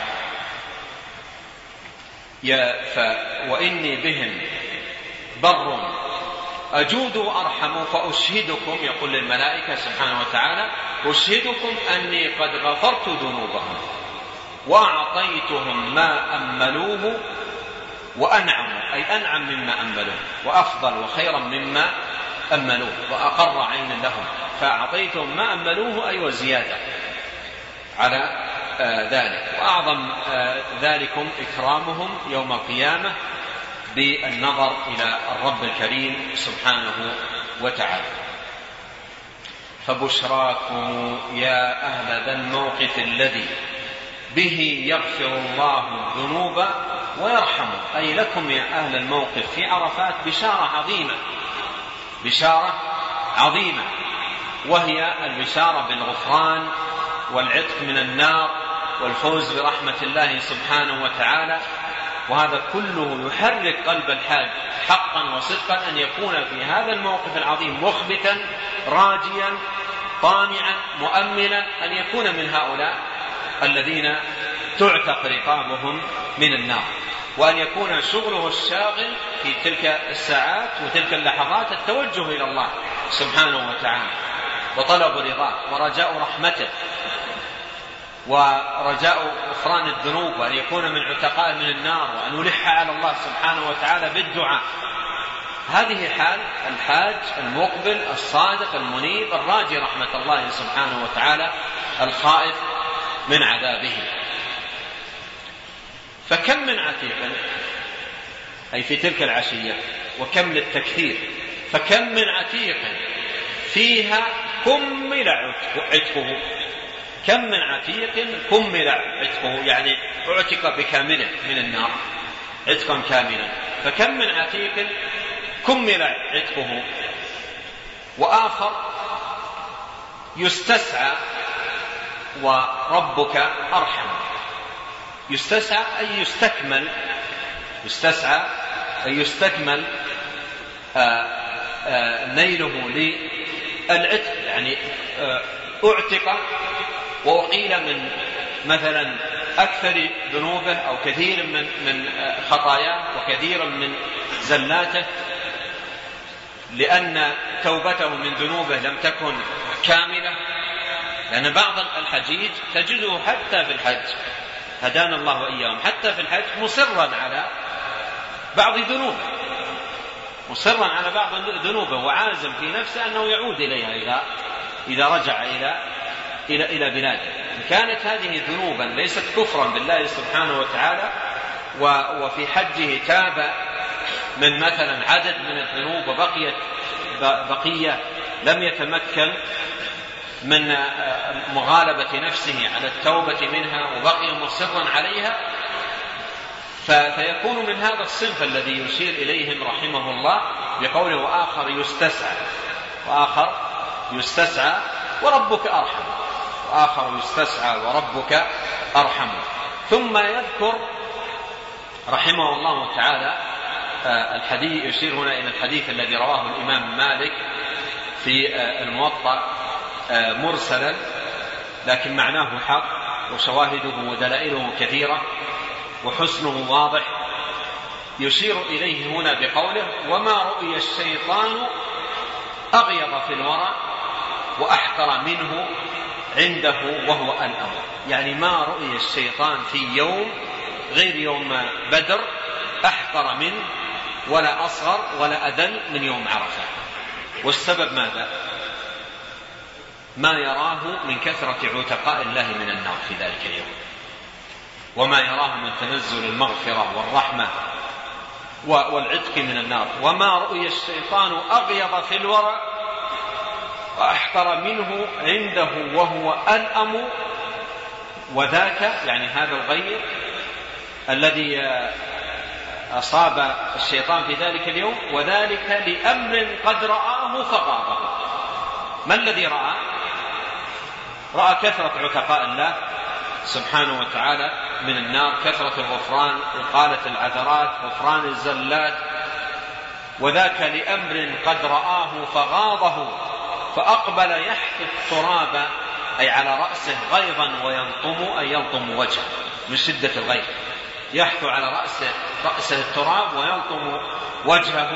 وإني بهم بر أجود وأرحم فأشهدكم، يقول للملائكة سبحانه وتعالى أشهدكم أني قد غفرت ذنوبهم وأعطيتهم ما أملوه وأنعموا، أي أنعم مما أملوه وأفضل وخيرا مما أملوه وأقر عين لهم، فأعطيتهم ما أملوه أي وزيادة على آه ذلك. وأعظم آه ذلكم إكرامهم يوم القيامة بالنظر إلى الرب الكريم سبحانه وتعالى. فبشراكم يا أهل ذا الموقف الذي به يغفر الله الذنوب ويرحم، أي لكم يا أهل الموقف في عرفات بشارة عظيمة، بشارة عظيمة، وهي البشارة بالغفران والعتق من النار والفوز برحمة الله سبحانه وتعالى. وهذا كله يحرك قلب الحاج حقا وصدقا أن يكون في هذا الموقف العظيم مخبتا راجيا طامعا مؤملا أن يكون من هؤلاء الذين تعتق رقابهم من النار، وأن يكون شغله الشاغل في تلك الساعات وتلك اللحظات التوجه إلى الله سبحانه وتعالى وطلب رضاه ورجاء رحمته ورجاء غفران الذنوب، وأن يكون من عتقاء من النار، وأن يلح على الله سبحانه وتعالى بالدعاء. هذه حال الحاج المقبل الصادق المنيب الراجي رحمة الله سبحانه وتعالى الخائف من عذابه. فكم من عتيق، أي في تلك العشية، وكم للتكثير، فكم من عتيق فيها كمل عتقه، كم من عتيق كمل عتقه، يعني اعتق بكامله من النار عتقا كاملا. فكم من عتيق كمل عتقه، وآخر يستسعى وربك أرحم. يستسعى أي يستكمل، يستسعى أي يستكمل آآ آآ نيله للعتق، يعني اعتق وأقيل من مثلا أكثر ذنوبه أو كثير من من خطاياه وكثير من زلاته، لأن توبته من ذنوبه لم تكن كاملة. لأن بعض الحجيج تجده حتى في الحج، هدانا الله وإياهم، حتى في الحج مصرا على بعض ذنوبه، مصرا على بعض ذنوبه وعازم في نفسه أنه يعود إليها إذا إذا رجع إلى إلى إلى بلاده. إن كانت هذه ذنوبا ليست كفرا بالله سبحانه وتعالى، وفي حجه تاب من مثلا عدد من الذنوب وبقيت بقية لم يتمكن من مغالبة نفسه على التوبة منها وبقي مصرا عليها، فيكون من هذا الصنف الذي يشير إليهم رحمه الله بقوله وآخر يستسعى، وآخر يستسعى وربك أرحم، وآخر يستسعى وربك أرحم. ثم يذكر رحمه الله تعالى الحديث، يشير هنا إلى الحديث الذي رواه الإمام مالك في الموطأ مرسلا، لكن معناه حق وشواهده ودلائله كثيرة وحسنه واضح. يشير إليه هنا بقوله وما رؤي الشيطان أغيظ في الورى وأحقر منه عنده وهو الأمر. يعني ما رؤي الشيطان في يوم غير يوم بدر أحقر منه ولا أصغر ولا أذل من يوم عرفة. والسبب ماذا؟ ما يراه من كثرة عتقاء الله من النار في ذلك اليوم، وما يراه من تنزل المغفرة والرحمة والعتق من النار. وما رؤي الشيطان أغيظ في الورى وأحقر منه عنده وهو ألأم، وذاك يعني هذا الغير الذي أصاب الشيطان في ذلك اليوم، وذلك لأمر قد رآه فغاضه. ما الذي رأى؟ رأى كثرة عتقاء الله سبحانه وتعالى من النار، كثرة الغفران، إقالة العثرات، غفران الزلات، وذاك لأمر قد رآه فغاضه فأقبل يحث التراب أي على رأسه غيظا وينطم أي ينطم وجهه من شدة الغيظ، يحث على رأسه, رأسه التراب وينطم وجهه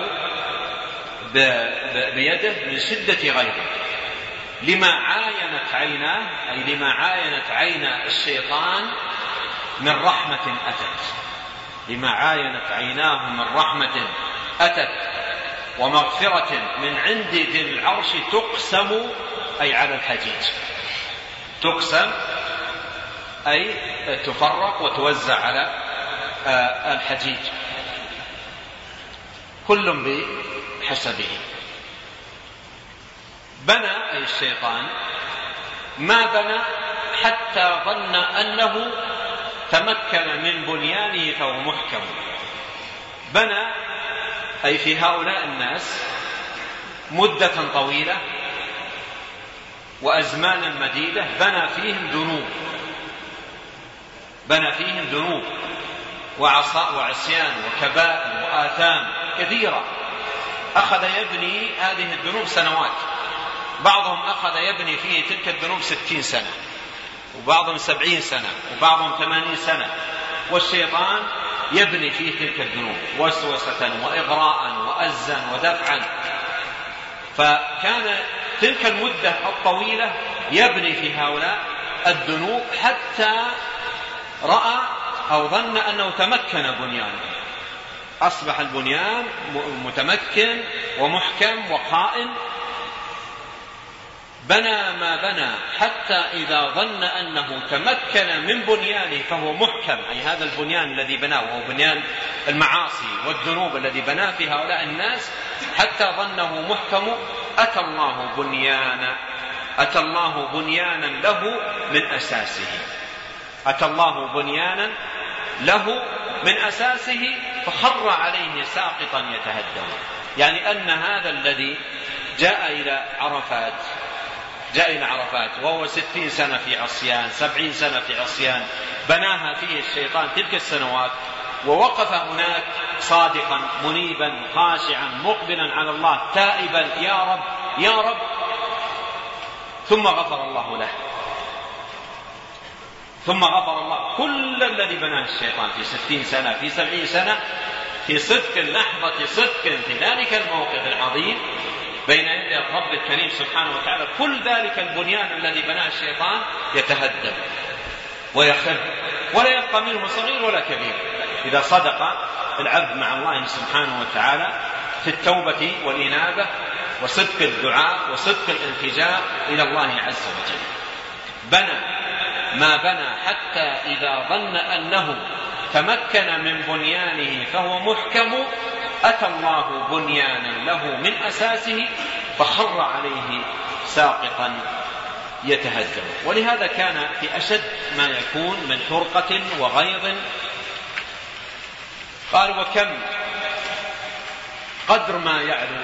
بيده من شدة غيظه، لما عاينت عيناه أي لما عاينت عين الشيطان من رحمة أتت، لما عاينت عيناه من رحمة أتت ومغفرة من عند ذي العرش تقسم أي على الحجيج، تقسم أي تفرق وتوزع على الحجيج كل بحسبه. بنى أي الشيطان ما بنى حتى ظن أنه تمكن من بنيانه فهو محكم. بنى أي في هؤلاء الناس مدة طويلة وأزمانا مديدة بنى فيهم ذنوب، بنى فيهم ذنوب وعصاء وعصيان وكبائر وآثام كثيرة، أخذ يبني هذه الذنوب سنوات، بعضهم أخذ يبني فيه تلك الذنوب ستين سنة، وبعضهم سبعين سنة، وبعضهم ثمانين سنة، والشيطان يبني فيه تلك الذنوب وسوسة وإغراء وأزا ودفعا. فكان تلك المدة الطويلة يبني في هؤلاء الذنوب حتى رأى أو ظن أنه تمكن بنيانه، أصبح البنيان متمكن ومحكم وقائم. بنى ما بنى حتى إذا ظن أنه تمكن من بنيانه فهو محكم، أي هذا البنيان الذي بناه وهو بنيان المعاصي والذنوب الذي بناه في هؤلاء الناس حتى ظنه محكم، أتى الله بنيانا أتى الله بنيانا له من أساسه، أتى الله بنيانا له من أساسه فخر عليه ساقطا يتهدم. يعني أن هذا الذي جاء إلى عرفات جاء إلى عرفات وهو ستين سنة في عصيان، سبعين سنة في عصيان بناها فيه الشيطان تلك السنوات، ووقف هناك صادقا منيبا خاشعا مقبلا على الله تائبا يا رب يا رب، ثم غفر الله له، ثم غفر الله كل الذي بناه الشيطان في ستين سنة في سبعين سنة في صدق لحظة صدق في ذلك الموقف العظيم بين يدي الرب الكريم سبحانه وتعالى، كل ذلك البنيان الذي بناه الشيطان يتهدم ويخر ولا يبقى منه صغير ولا كبير إذا صدق العبد مع الله سبحانه وتعالى في التوبة والإنابة وصدق الدعاء وصدق الالتجاء إلى الله عز وجل. بنى ما بنى حتى إذا ظن أنه تمكن من بنيانه فهو محكم، أتى الله بنيانا له من أساسه فخر عليه ساقطا يتهدم. ولهذا كان في أشد ما يكون من حرقة وغيظ. قال وكم قدر ما يعلو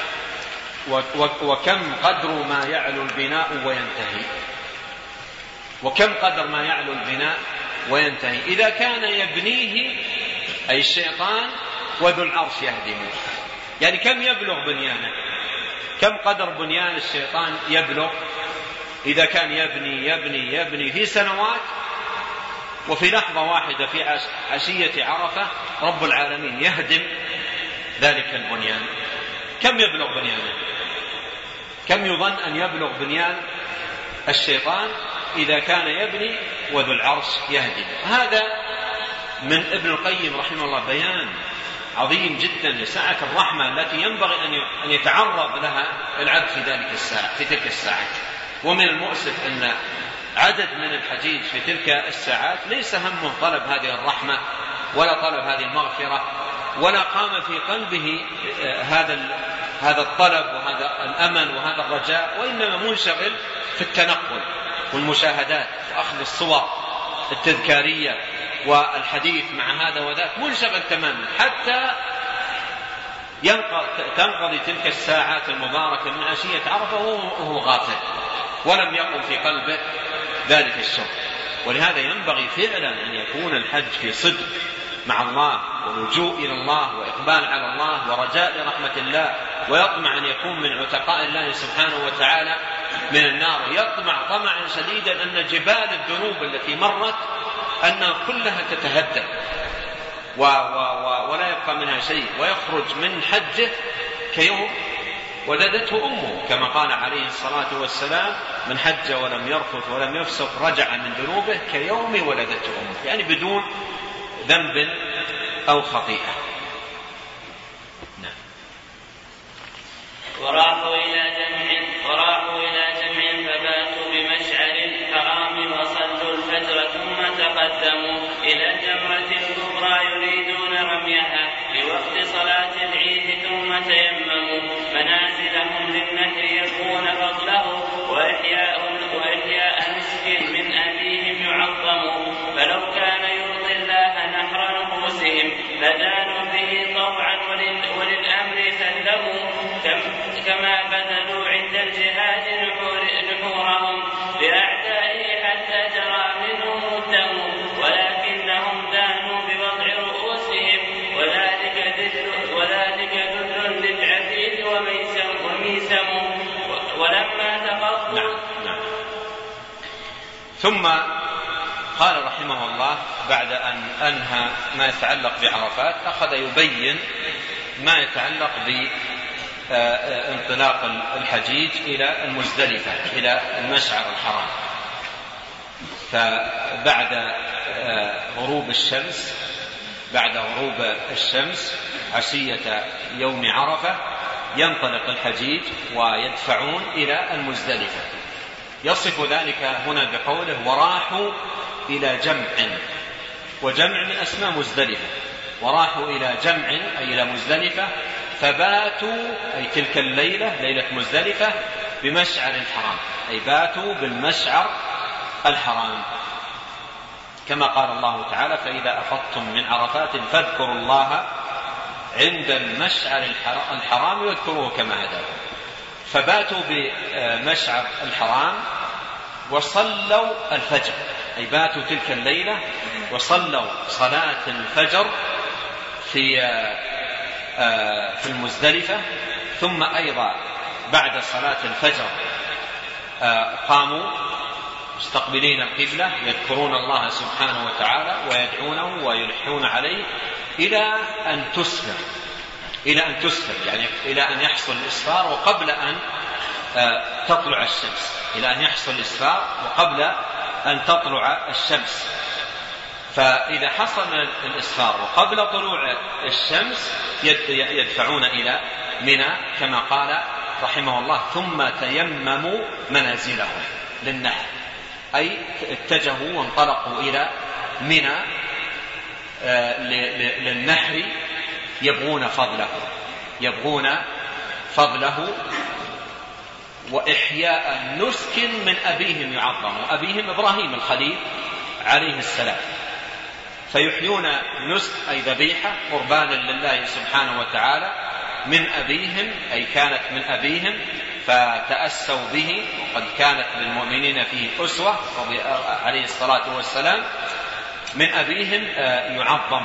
وكم قدر ما يعلو البناء وينتهي، وكم قدر ما يعلو البناء وينتهي إذا كان يبنيه أي الشيطان وذو العرش يهدمه. يعني كم يبلغ بنيانه، كم قدر بنيان الشيطان يبلغ إذا كان يبني يبني يبني في سنوات، وفي لحظة واحدة في عشية عرفة رب العالمين يهدم ذلك البنيان. كم يبلغ بنيانه، كم يظن أن يبلغ بنيان الشيطان إذا كان يبني وذو العرش يهدم. هذا من ابن القيم رحمه الله بيان عظيم جدا لسعة الرحمة التي ينبغي أن يتعرض لها العبد في ذلك الساعة في تلك الساعة. ومن المؤسف أن عدد من الحجيج في تلك الساعات ليس همه طلب هذه الرحمة ولا طلب هذه المغفرة ولا قام في قلبه هذا هذا الطلب وهذا الأمل وهذا الرجاء، وإنما منشغل في التنقل والمشاهدات وأخذ الصور التذكارية والحديث مع هذا وذاك، منشغل تماما حتى تنقضي تلك الساعات المباركة من عشية عرفة وهو غافل ولم يقم في قلبه ذلك الشوق. ولهذا ينبغي فعلا أن يكون الحج في صدق مع الله ولجوء إلى الله وإقبال على الله ورجاء لرحمة الله، ويطمع أن يكون من عتقاء الله سبحانه وتعالى من النار، يطمع طمعا شديدا أن جبال الذنوب التي مرت أنها كلها تتهدم و و و ولا يبقى منها شيء، ويخرج من حجه كيوم ولدته أمه، كما قال عليه الصلاة والسلام: من حج ولم يرفث ولم يفسق رجع من ذنوبه كيوم ولدته أمه، يعني بدون ذنب أو خطيئة. نعم.
وراحوا إلى جمع وراحوا إلى جمع فباتوا بمشعر الحرام وصلوا الفجر ثم تقدموا إلى الجمرة الكبرى يريدون رميها لوقت صلاة العيد، ثم تيمموا منازلهم للنهر يكون فضله وإحياء وإحياء مسك من أبيهم يعظم، فلو كان يرضي الله نحر نفوسهم لدانوا به طوعا وللأمر سلموا، كما بذلوا عند الجهاد نحورهم لأعدائه حتى جرى منهم الدم، ولكنهم دانوا بوضع رؤوسهم وذلك ذل وذلك ذل للعبيد وميسم. ولما تقضوا
نعم. نعم. ثم قال رحمه الله بعد أن أنهى ما يتعلق بعرفات أخذ يبين ما يتعلق بانطلاق الحجيج إلى المزدلفة إلى المشعر الحرام. فبعد غروب الشمس بعد غروب الشمس عشية يوم عرفة ينطلق الحجيج ويدفعون إلى المزدلفة. يصف ذلك هنا بقوله: وراحوا إلى جمع، وجمع من أسماء مزدلفة. وراحوا إلى جمع أي إلى مزدلفة، فباتوا أي تلك الليلة ليلة مزدلفة بمشعر الحرام، أي باتوا بالمشعر الحرام، كما قال الله تعالى: فإذا أفضتم من عرفات فاذكروا الله عند المشعر الحرام واذكروه كما هداكم. فباتوا بمشعر الحرام وصلوا الفجر، أي باتوا تلك الليلة وصلوا صلاة الفجر في في المزدلفة. ثم أيضا بعد صلاة الفجر قاموا مستقبلين القبلة يذكرون الله سبحانه وتعالى ويدعونه ويلحون عليه إلى أن تسفر إلى أن تسفر يعني إلى أن يحصل الإسفار وقبل أن تطلع الشمس إلى أن يحصل الإسفار وقبل أن تطلع الشمس. فإذا حصل الإسفار وقبل طلوع الشمس يدفعون إلى منى كما قال رحمه الله: ثم تيمموا منازلهم للنحر، أي اتجهوا وانطلقوا إلى منى للنحر يبغون فضله يبغون فضله وإحياء نسك من أبيهم يعظم، أبيهم إبراهيم الخليل عليه السلام. فيحيون نسك أي ذبيحة قربانا لله سبحانه وتعالى من أبيهم، أي كانت من أبيهم فتأسوا به، وقد كانت للمؤمنين فيه أسوة عليه الصلاة والسلام، من أبيهم يعظم.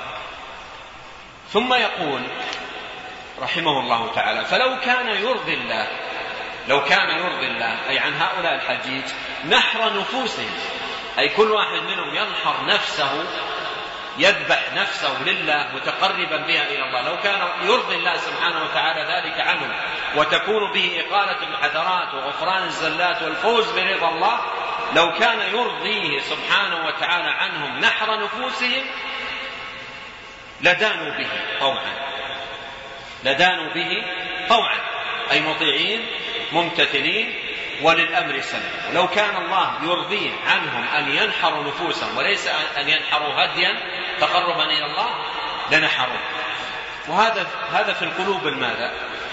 ثم يقول رحمه الله تعالى: فلو كان يرضي الله لو كان يرضي الله أي عن هؤلاء الحجيج نحر نفوسهم، أي كل واحد منهم ينحر نفسه يذبح نفسه لله متقربا بها إلى الله، لو كان يرضي الله سبحانه وتعالى ذلك عنه وتكون به إقالة العثرات وغفران الزلات والفوز برضا الله، لو كان يرضيه سبحانه وتعالى عنهم نحر نفوسهم لدانوا به طوعا لدانوا به طوعا أي مطيعين ممتثلين وللأمر سلم. لو كان الله يرضيه عنهم أن ينحروا نفوسهم وليس أن ينحروا هديا تقربا إلى الله لنحروا. وهذا هذا في القلوب الماذا؟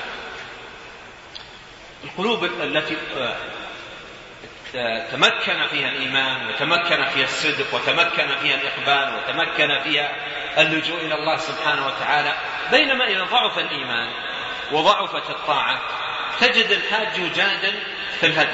القلوب التي تمكن فيها الإيمان وتمكن فيها الصدق وتمكن فيها الإقبال وتمكن فيها اللجوء إلى الله سبحانه وتعالى. بينما إذا ضعف الإيمان وضعفت الطاعة تجد الحاج يجادل في الهدي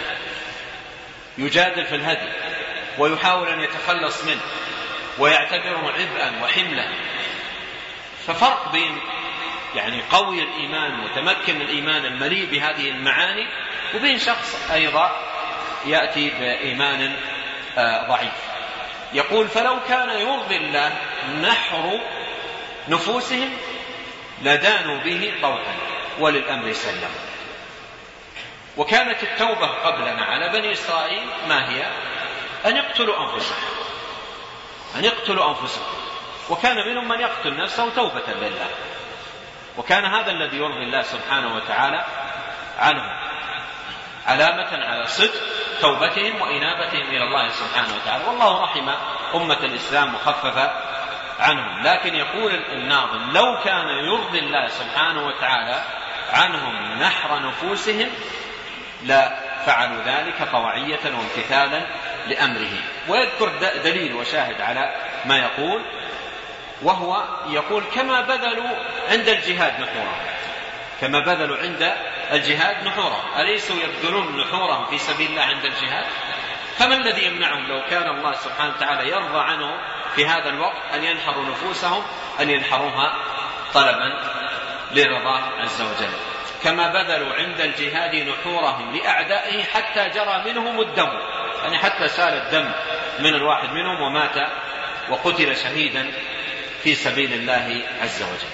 يجادل في الهدي ويحاول أن يتخلص منه ويعتبره عبئا وحملا. ففرق بين يعني قوي الإيمان متمكن الإيمان المليء بهذه المعاني وبين شخص أيضا يأتي بإيمان ضعيف. يقول فلو كان يرضي الله نحر نفوسهم لدانوا به طوعا وللأمر سلم. وكانت التوبة قبلنا على بني إسرائيل ما هي؟ أن يقتلوا أنفسهم أن يقتلوا أنفسهم وكان منهم من يقتل نفسه توبة لله. وكان هذا الذي يرضي الله سبحانه وتعالى عنهم علامة على صدق توبتهم وإنابتهم إلى الله سبحانه وتعالى. والله رحم أمة الإسلام وخفف عنهم. لكن يقول الناظم لو كان يرضي الله سبحانه وتعالى عنهم نحر نفوسهم لا فعلوا ذلك طوعية وامتثالا لأمره. ويذكر دليل وشاهد على ما يقول، وهو يقول كما بذلوا عند الجهاد نحورا كما بذلوا عند الجهاد نحورا أليسوا يبذلون نحورهم في سبيل الله عند الجهاد؟ فما الذي يمنعهم لو كان الله سبحانه وتعالى يرضى عنه في هذا الوقت أن ينحروا نفوسهم أن ينحروها طلبا لرضاه عز وجل؟ كما بذلوا عند الجهاد نحورهم لأعدائه حتى جرى منهم الدم، يعني حتى سال الدم من الواحد منهم ومات وقتل شهيدا في سبيل الله عز وجل.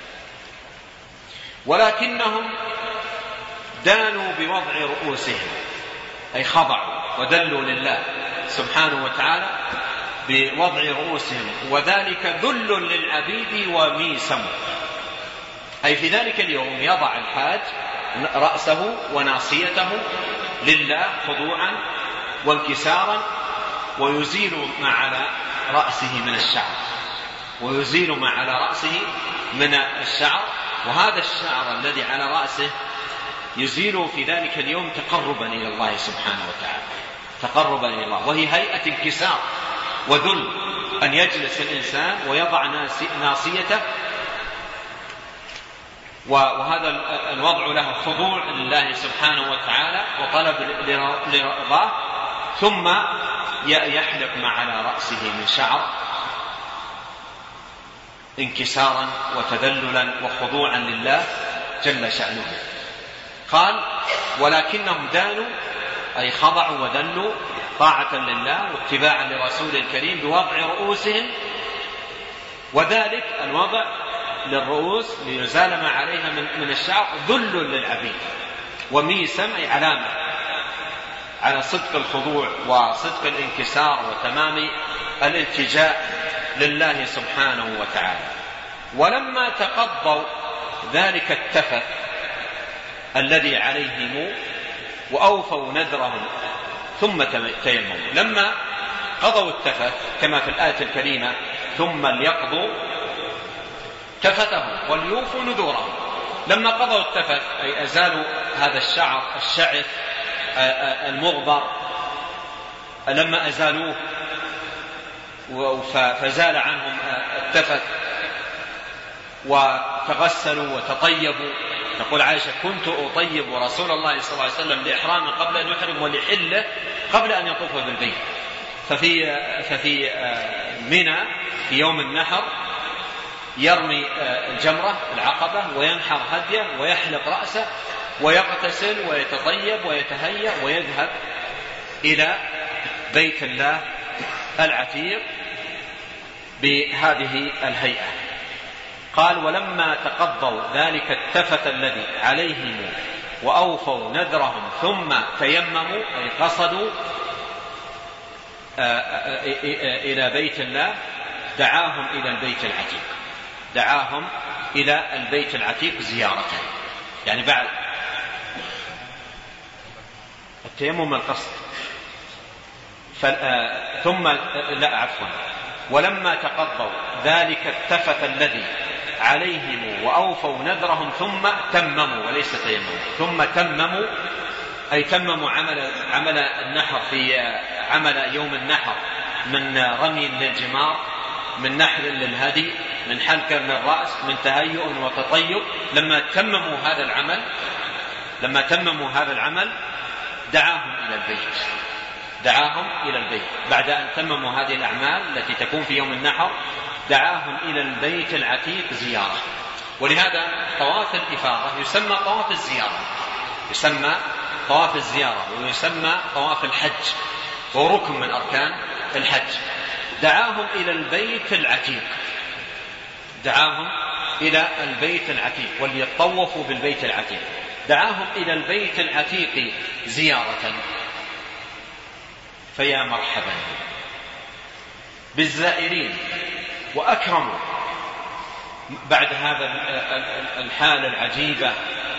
ولكنهم دانوا بوضع رؤوسهم أي خضعوا ودلوا لله سبحانه وتعالى بوضع رؤوسهم، وذلك ذل للعبيد وميسم. أي في ذلك اليوم يضع الحاج رأسه وناصيته لله خضوعا وانكسارا ويزيل ما على رأسه من الشعر ويزيل ما على رأسه من الشعر وهذا الشعر الذي على رأسه يزيل في ذلك اليوم تقربا إلى الله سبحانه وتعالى تقربا إلى الله، وهي هيئة انكسار وذل أن يجلس الإنسان ويضع ناصيته، وهذا الوضع له خضوع لله سبحانه وتعالى وطلب لرضاه، ثم يحلق ما على رأسه من شعر انكسارا وتذللا وخضوعا لله جل شأنه. قال ولكنهم دانوا أي خضعوا وذلوا طاعة لله واتباعا لرسول الكريم بوضع رؤوسهم، وذلك الوضع للرؤوس ليزال ما عليها من الشعر ذل للعبيد وميسم أي علامة على صدق الخضوع وصدق الانكسار وتمام الالتجاء لله سبحانه وتعالى. ولما تقضوا ذلك التفت الذي عليهم وأوفوا نذرهم ثم تيمموا. لما قضوا التفت كما في الآية الكريمة ثم ليقضوا تفتهم وليوفوا نذورهم، لما قضوا التفت أي أزالوا هذا الشعر الشعث المغبر، لما أزالوه فزال عنهم التفت وتغسلوا وتطيبوا. تقول عائشة كنت أطيب رسول الله صلى الله عليه وسلم لإحرامه قبل أن يحرم ولحله قبل أن يطوف بالبيت. ففي, ففي منى في يوم النحر يرمي الجمرة العقبة وينحر هديه ويحلق رأسه ويغتسل ويتطيب ويتهيأ ويذهب إلى بيت الله العتيق بهذه الهيئة. قال ولما تقضوا ذلك التفت الذي عليهم وأوفوا نذرهم ثم تيمموا أي قصدوا إلى بيت الله دعاهم إلى البيت العتيق دعاهم إلى البيت العتيق زيارة، يعني بعد التيمم القصد ثم لا عفوا ولما تقضوا ذلك التفت الذي عليهم وأوفوا نذرهم ثم تمموا وليس تيمموا ثم تمموا أي تمموا عمل, عمل النحر في عمل يوم النحر من رمي للجمار من نحر للهدي، من حلق للرأس، من تهيؤ وتطيب. لما تمموا هذا العمل لما تمموا هذا العمل دعاهم إلى البيت دعاهم إلى البيت بعد أن تمموا هذه الأعمال التي تكون في يوم النحر، دعاهم إلى البيت العتيق زيارة. ولهذا طواف الإفاضة يسمى طواف الزيارة يسمى طواف الزيارة ويسمى طواف الحج، وهو ركن من أركان الحج. دعاهم إلى البيت العتيق دعاهم إلى البيت العتيق وليطوفوا بالبيت العتيق. دعاهم إلى البيت العتيق زيارة، فيا مرحبا بالزائرين وأكرموا. بعد هذا الحالة العجيبة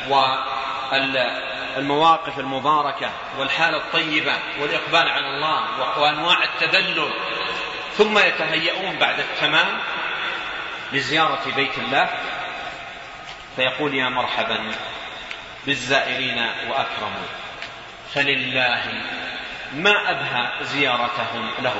والمواقف المباركة والحالة الطيبة والإقبال على الله وأنواع التذلل، ثم يتهيئون بعد التمام لزيارة بيت الله، فيقول يا مرحبا بالزائرين وأكرموا، فلله ما أبهى زيارتهم له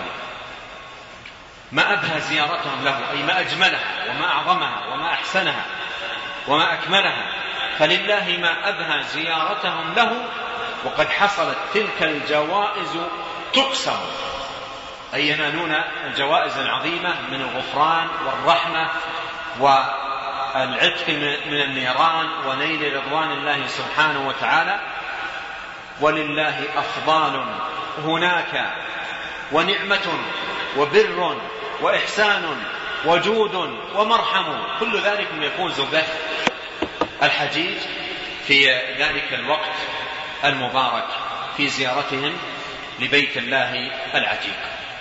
ما أبهى زيارتهم له أي ما أجملها وما أعظمها وما أحسنها وما أكملها. فلله ما أبهى زيارتهم له، وقد حصلت تلك الجوائز تقسم، أي ينالون الجوائز العظيمة من الغفران والرحمة والعتق من النيران ونيل رضوان الله سبحانه وتعالى. ولله أفضال هناك ونعمة وبر وإحسان وجود ومرحم، كل ذلك يفوز به الحجيج في ذلك الوقت المبارك في زيارتهم لبيت الله العتيق.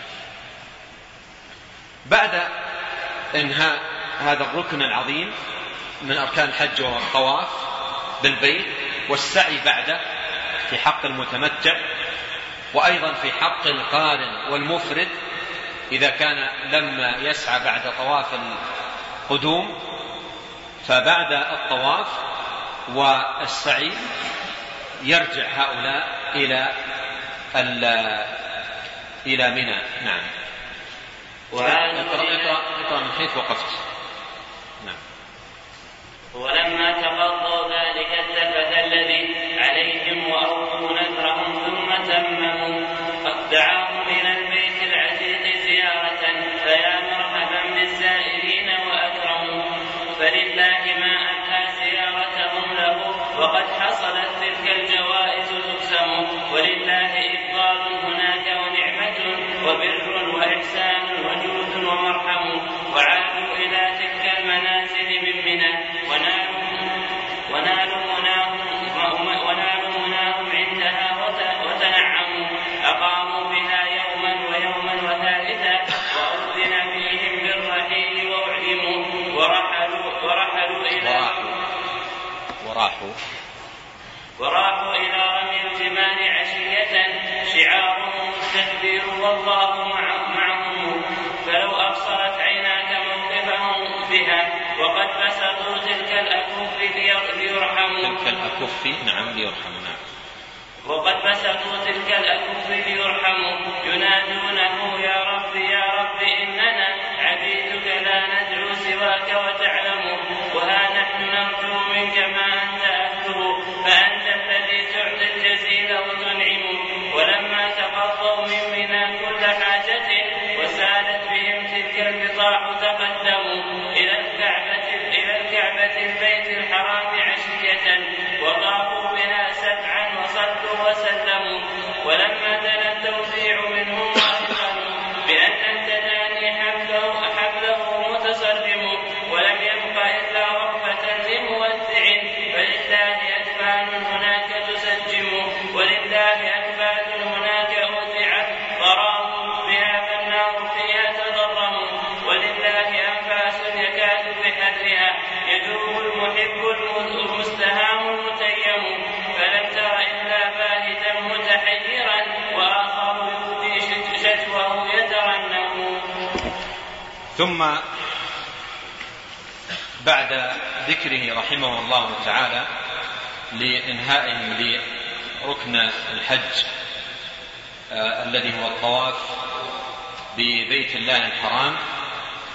بعد انهاء هذا الركن العظيم من أركان الحج والطواف بالبيت والسعي بعده في حق المتمتع، وأيضا في حق القارن والمفرد إذا كان لما يسعى بعد طواف القدوم، فبعد الطواف والسعي يرجع هؤلاء إلى إلى منى. نعم. اقرأ من حيث وقفت. نعم.
ولما تقضوا ذلك التفت الذي عليهم وأوفوا نذرهم ثم تمموا، دعاهم إلى البيت العتيق زيارة، فيا مرحبا بالزائرين وأكرموا. فلله ما أبهى زيارتهم له، وقد حصلت تلك الجوائز تقسم. ولله إفضال هناك ونعمة وبر وإحسان وجود ومرحم. وعادوا إلى تلك المنازل من منى ونالوا ونالوا مناهم ونالوا مناهم عندها وتنعموا. أقاموا بها يوما ويوما وثالثا، وأذن فيهم بالرحيل وأعلموا. ورحلوا ورحلوا إلى
وراحوا
وراحوا إلى رمي الجمال عشية، شعارهم التكبير والله معهم. فلو أبصرت عيناك موقفهم بها، وقد بسطوا تلك الأكف ليرحموا
تلك الأكف نعم ليرحموا نعم
وقد بسطوا تلك الأكف ليرحموا. ينادونه يا رب يا رب إننا عبيدك لا ندعو سواك وتعلم. وها نحن نرجو منك ما أنت أهله، فأنت الذي تعطي الجزيل وتنعم. ولما تقضوا من منى كل حاجة وسالت بهم تلك البضاع، تقدموا إلى الكعبة إلى الكعبة البيت الحرام عشية، وطافوا بها سبعا وصلوا وسلموا. ولما دنا التوزيع منهم وأيقنوا بأن التداني حبله حبله متصرم، ولم يبق إلا وقفة لمودع. فلله أكفان هناك تسجم، ولله أكفان هناك أودعت، ضرام بها فالنار فيها تضرم. ولله أنفاس يكاد بحذرها يذوب المحب المستهام المتيم. فلم تر إلا باهتا متحيرا، وآخر يؤذي شتوه يترنم.
ثم بعد ذكره رحمه الله تعالى لإنهائهم لركن الحج آه الذي هو الطواف ببيت الله الحرام،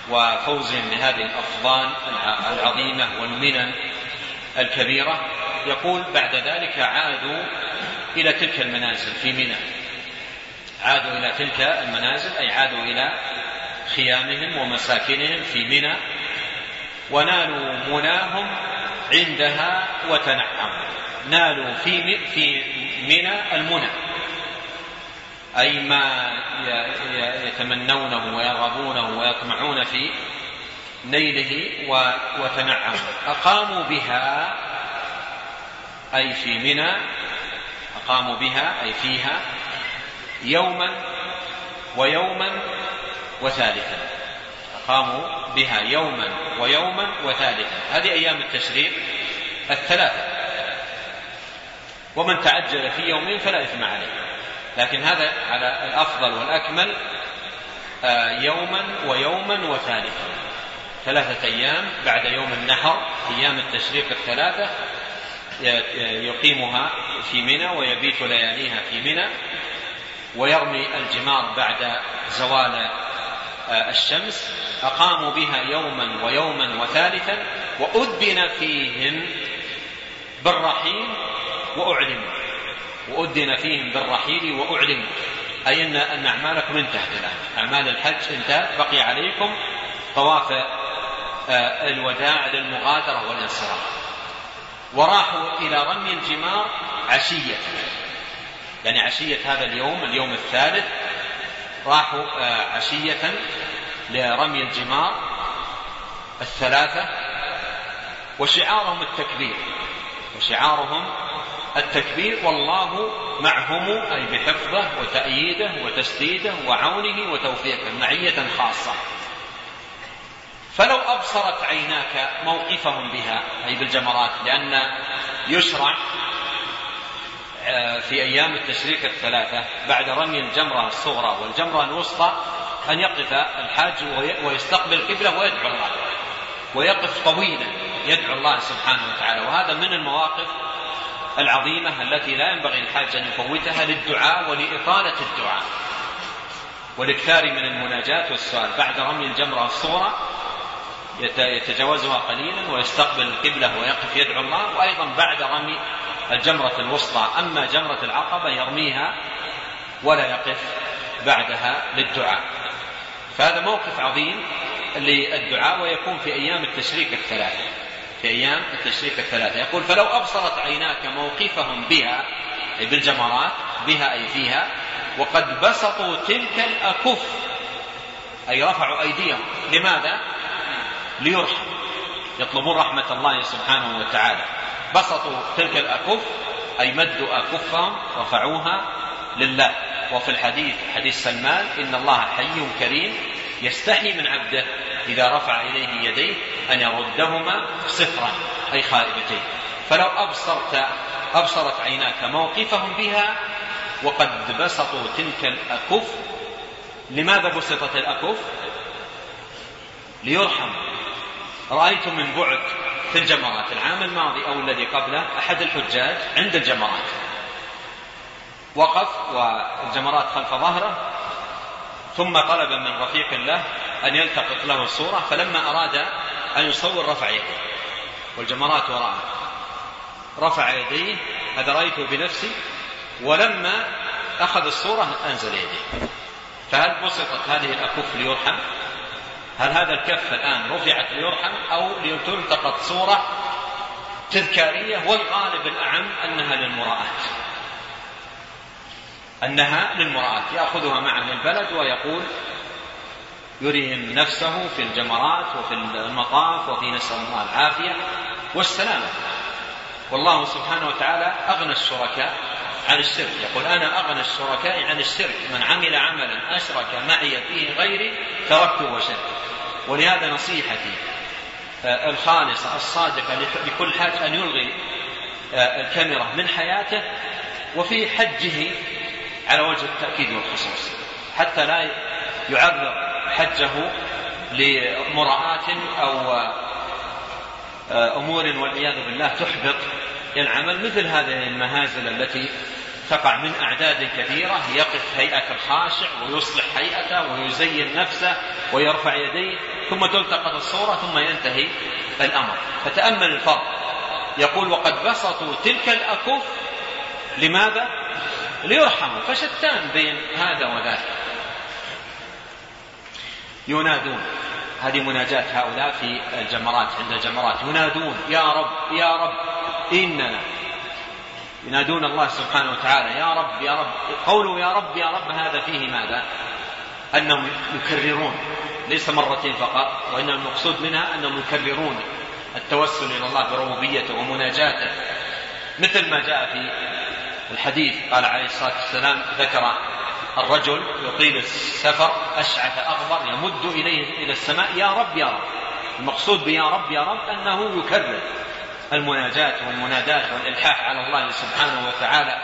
وفوزهم بهذه الأفضال العظيمة والمنن الكبيرة، يقول بعد ذلك عادوا إلى تلك المنازل في منى، عادوا إلى تلك المنازل أي عادوا إلى خيامهم ومساكنهم في منى، ونالوا مناهم عندها وتنعموا. نالوا في في منى المنى أي ما يتمنونه ويرغبونه ويطمعون في نيله وتنعموا. أقاموا بها أي في منى، أقاموا بها أي فيها يوما ويوما وثالثا، أقاموا بها يوما ويوما وثالثا. هذه أيام التشريق الثلاثة، ومن تعجل في يومين فلا إثم عليه، لكن هذا على الأفضل والأكمل يوما ويوما وثالثا، ثلاثة أيام بعد يوم النحر أيام التشريق الثلاثة يقيمها في منى ويبيت لياليها في منى، ويرمي الجمار بعد زوال الشمس. أقاموا بها يوما ويوما وثالثا، وأذن فيهم بالرحيل وأعلموا، وأذن فيهم بالرحيل وأعلموا، أي أن أعمالكم انتهت الآن، أعمال الحج انتهت، بقي عليكم طواف الوداع للمغادرة والانصراف. وراحوا إلى رمي الجمار عشية، يعني عشية هذا اليوم اليوم الثالث راحوا عشية لرمي الجمار الثلاثة، وشعارهم التكبير، وشعارهم التكبير والله معهم أي بحفظه وتأييده وتسديده وعونه وتوفيقه معية خاصة. فلو أبصرت عيناك موقفهم بها أي بالجمرات، لأن يشرع في أيام التشريق الثلاثة بعد رمي الجمرة الصغرى والجمرة الوسطى أن يقف الحاج ويستقبل القبلة ويدعو الله، ويقف طويلا يدعو الله سبحانه وتعالى. وهذا من المواقف العظيمة التي لا ينبغي الحاج أن يفوتها للدعاء ولإطالة الدعاء والاكثار من المناجاة والسؤال. بعد رمي الجمرة الصغرى يتجاوزها قليلا ويستقبل القبلة ويقف يدعو الله، وأيضا بعد رمي الجمرة الوسطى. أما جمرة العقبة يرميها ولا يقف بعدها للدعاء. فهذا موقف عظيم للدعاء، ويكون في أيام التشريق الثلاثة، في أيام التشريق الثلاثة. يقول فلو أبصرت عيناك موقفهم بها أي بالجمرات، بها أي فيها، وقد بسطوا تلك الأكف أي رفعوا أيديهم. لماذا؟ ليرحم، يطلبون رحمة الله سبحانه وتعالى. بسطوا تلك الأكف أي مدوا أكفهم رفعوها لله. وفي الحديث حديث سلمان إن الله حي كريم يستحي من عبده إذا رفع إليه يديه أن يردهما صفرا أي خائبتين. فلو أبصرت أبصرت عيناك موقفهم بها وقد بسطوا تلك الأكف. لماذا بسطت الأكف؟ ليرحم. رأيت من بعد في الجمرات العام الماضي أو الذي قبله أحد الحجاج عند الجمرات وقف والجمرات خلف ظهره، ثم طلب من رفيق له أن يلتقط له الصورة، فلما أراد أن يصور رفع يديه والجمرات وراءه، رفع يديه، هذا رأيته بنفسي، ولما أخذ الصورة أنزل يديه. فهل بسطت هذه الأكف ليرحم؟ هل هذا الكف الآن رفعت ليرحم أو لتلتقط صورة تذكارية؟ والغالب الأعم أنها للمراءة، أنها للمراءة، يأخذها معه من البلد ويقول يريهم نفسه في الجمرات وفي المطاف وفي نسأل الله العافية والسلامة. والله سبحانه وتعالى أغنى الشركاء عن الشرك، يقول أنا أغنى الشركاء عن الشرك، من عمل عملا أشرك معي فيه غيري تركته وشركه. ولهذا نصيحتي الخالصة الصادقة لكل حاج أن يلغي الكاميرا من حياته وفي حجه على وجه التأكيد والخصوص، حتى لا يعرض حجه لمراءات أو أمور والعياذ بالله تحبط العمل، مثل هذه المهازل التي تقع من أعداد كثيرة. يقف هيئة الخاشع ويصلح هيئته ويزين نفسه ويرفع يديه، ثم تلتقط الصورة ثم ينتهي الأمر. فتأمل الفرق. يقول وقد بسطوا تلك الأكف لماذا؟ ليرحموا. فشتان بين هذا وذاك. ينادون، هذه مناجاة هؤلاء في الجمرات، عند الجمرات ينادون يا رب يا رب إننا، ينادون الله سبحانه وتعالى يا رب يا رب. قولوا يا رب يا رب هذا فيه ماذا؟ أنهم يكررون، ليس مرتين فقط، وإن المقصود منها أنهم يكررون التوسل إلى الله بربوبيته ومناجاته، مثل ما جاء في الحديث قال عليه الصلاة والسلام ذكر الرجل يطيل السفر أشعث أغبر يمد إليه إلى السماء يا رب يا رب. المقصود بيا رب يا رب أنه يكرر المناجاة والمنادات والإلحاح على الله سبحانه وتعالى.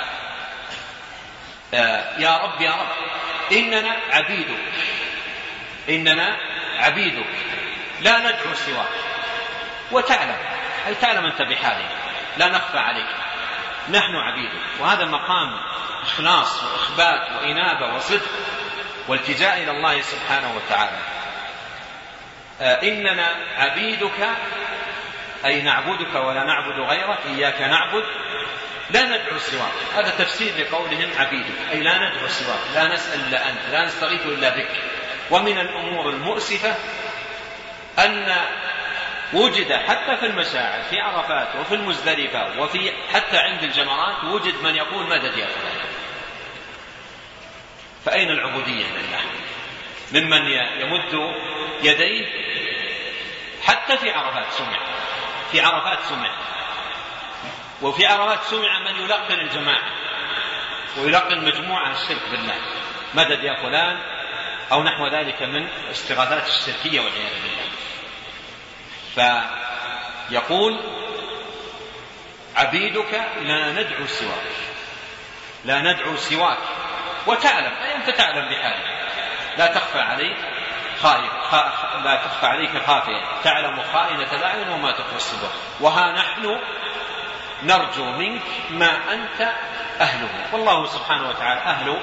آه يا رب يا رب إننا عبيدك، إننا عبيدك لا ندعو سواك، وتعلم أي تعلم أنت بحالنا لا نخفى عليك، نحن عبيدك. وهذا مقام إخلاص وإخبات وإنابة وصدق والتجاء إلى الله سبحانه وتعالى. آه إننا عبيدك أي نعبدك ولا نعبد غيرك، إياك نعبد لا ندعو سواك. هذا تفسير لقولهم عبيدك أي لا ندعو سواك، لا نسأل إلا أنت، لا نستغيث إلا بك. ومن الأمور المؤسفة أن وجد حتى في المشاعر في عرفات وفي المزدلفة وفي حتى عند الجمرات وجد من يقول مدد يا فلان. فأين العبودية لله ممن يمد يديه؟ حتى في عرفات سمع، في عرفات سمع، وفي عرفات سمع من يلقن الجماعة ويلقن مجموعة الشرك بالله، مدد يا فلان أو نحو ذلك من استغاثات الشركية والعياذ بالله. فيقول عبيدك لا ندعو سواك، لا ندعو سواك، وتعلم أي أنت تعلم بحالك، لا تخفى عليك خائف، لا تخفى عليك خافية، تعلم خائنة الأعين وما تخفي الصدور. وها نحن نرجو منك ما أنت أهله. والله سبحانه وتعالى أهل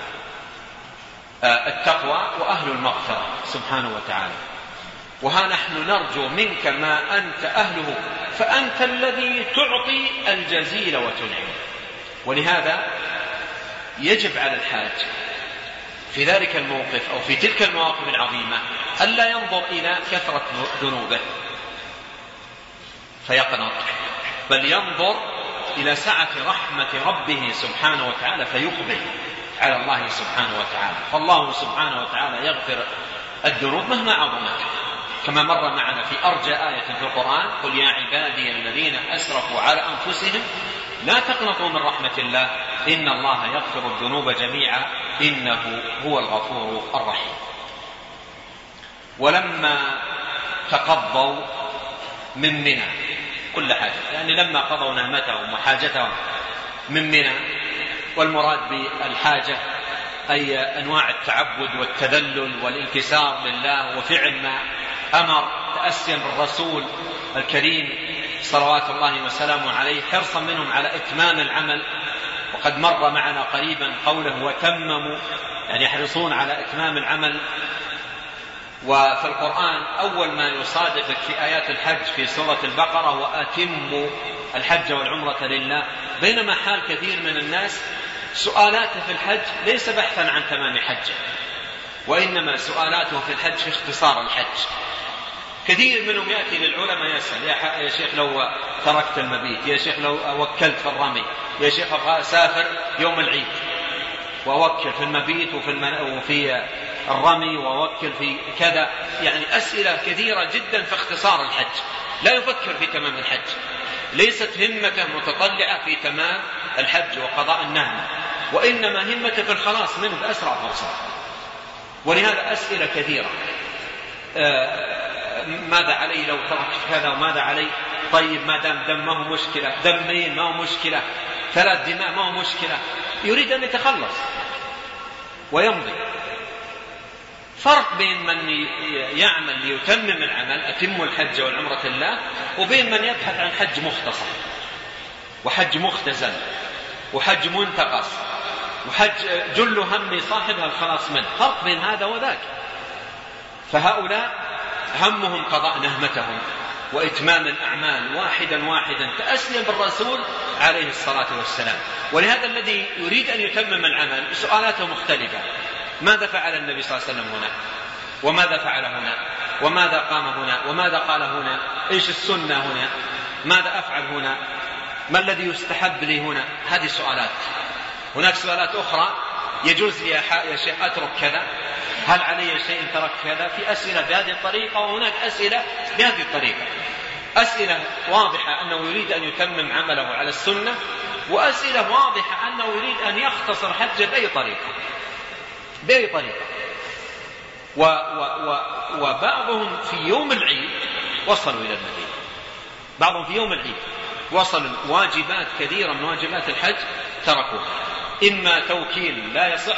التقوى وأهل المغفرة سبحانه وتعالى. وها نحن نرجو منك ما أنت أهله فأنت الذي تعطي الجزيل وتنعم. ولهذا يجب على الحاج في ذلك الموقف أو في تلك المواقف العظيمة ألا ينظر إلى كثرة ذنوبه فيقنط، بل ينظر إلى سعة رحمة ربه سبحانه وتعالى فيقبل على الله سبحانه وتعالى. فالله سبحانه وتعالى يغفر الذنوب مهما عظمت، كما مر معنا في أرجى آية في القرآن قل يا عبادي الذين أسرفوا على أنفسهم لا تقنطوا من رحمة الله إن الله يغفر الذنوب جميعا إنه هو الغفور الرحيم. ولما تقضوا من منى كل حاجة، يعني لما قضوا نهمتهم وحاجتهم من منى، والمراد بالحاجة أي أنواع التعبد والتذلل والانكسار لله وفعل ما أمر تأسيا بالرسول الكريم صلوات الله وسلامه عليه، حرصا منهم على إتمام العمل. وقد مر معنا قريبا قوله وتمموا، يعني يحرصون على إتمام العمل. وفي القرآن أول ما يصادفك في آيات الحج في سورة البقرة وأتموا الحج والعمرة لله، بينما حال كثير من الناس سؤالاته في الحج ليس بحثا عن تمام حجه، وإنما سؤالاته في الحج في اختصار الحج. كثير منهم يأتي للعلماء يسأل يا شيخ لو تركت المبيت، يا شيخ لو وكلت في الرمي، يا شيخ أبغى أسافر يوم العيد وأوكل في المبيت وفي, المن... وفي الرمي وأوكل في كذا، يعني أسئلة كثيرة جدا في اختصار الحج. لا يفكر في تمام الحج، ليست همته متطلعة في تمام الحج وقضاء النهمة، وإنما همته في الخلاص منه بأسرع فرصة. ولهذا أسئلة كثيرة، آه ماذا علي لو تركت كذا، وماذا علي طيب ما دام دم ما هو مشكلة، دمين ما هو مشكلة، ثلاث دماء ما هو مشكلة، يريد أن يتخلص ويمضي. فرق بين من يعمل ليتمم العمل أتم الحج والعمرة لله، وبين من يبحث عن حج مختصر وحج مختزل وحج منتقص وحج جل هم صاحبها الخلاص منه. فرق بين هذا وذاك. فهؤلاء همهم قضاء نهمتهم وإتمام الأعمال واحدا واحدا تأسيا بالرسول عليه الصلاة والسلام. ولهذا الذي يريد أن يتمم العمل سؤالاته مختلفة: ماذا فعل النبي صلى الله عليه وسلم هنا؟ وماذا فعل هنا؟ وماذا قام هنا؟ وماذا قال هنا؟ إيش السنة هنا؟ ماذا أفعل هنا؟ ما الذي يستحب لي هنا؟ هذه سؤالات. هناك سؤالات أخرى: يجوز لي يا شيخ أترك كذا؟ هل علي شيء ترك كذا؟ في أسئلة بهذه الطريقة، وهناك أسئلة بهذه الطريقة. أسئلة واضحة أنه يريد أن يتمم عمله على السنة، وأسئلة واضحة أنه يريد أن يختصر حجه بأي طريقة بأي طريقة و و و وبعضهم في يوم العيد وصلوا إلى المدينة، بعضهم في يوم العيد وصلوا واجبات كثيرة من واجبات الحج تركوها، إما توكيل لا يصح،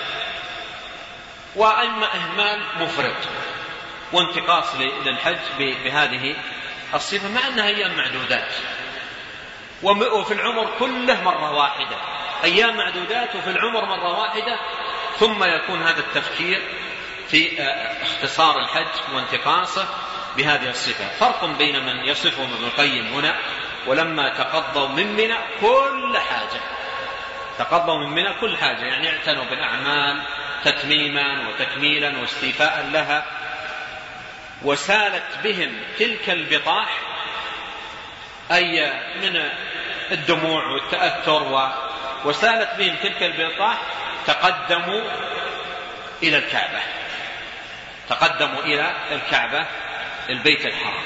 وإما إهمال مفرط وانتقاص للحج بهذه الصفة، مع أنها أيام معدودات، وفي العمر كله مرة واحدة، أيام معدودات وفي العمر مرة واحدة. ثم يكون هذا التفكير في اختصار الحج وانتقاصه بهذه الصفة. فرق بين من يصفه ابن القيم هنا: ولما تقضوا من منى كل حاجة، تقضوا من منى كل حاجة، يعني اعتنوا بالأعمال تتميما وتكميلا واستيفاء لها، وسالت بهم تلك البطاح، أي من الدموع والتأثر، وسالت بهم تلك البطاح، تقدموا إلى الكعبة، تقدموا إلى الكعبة البيت الحرام.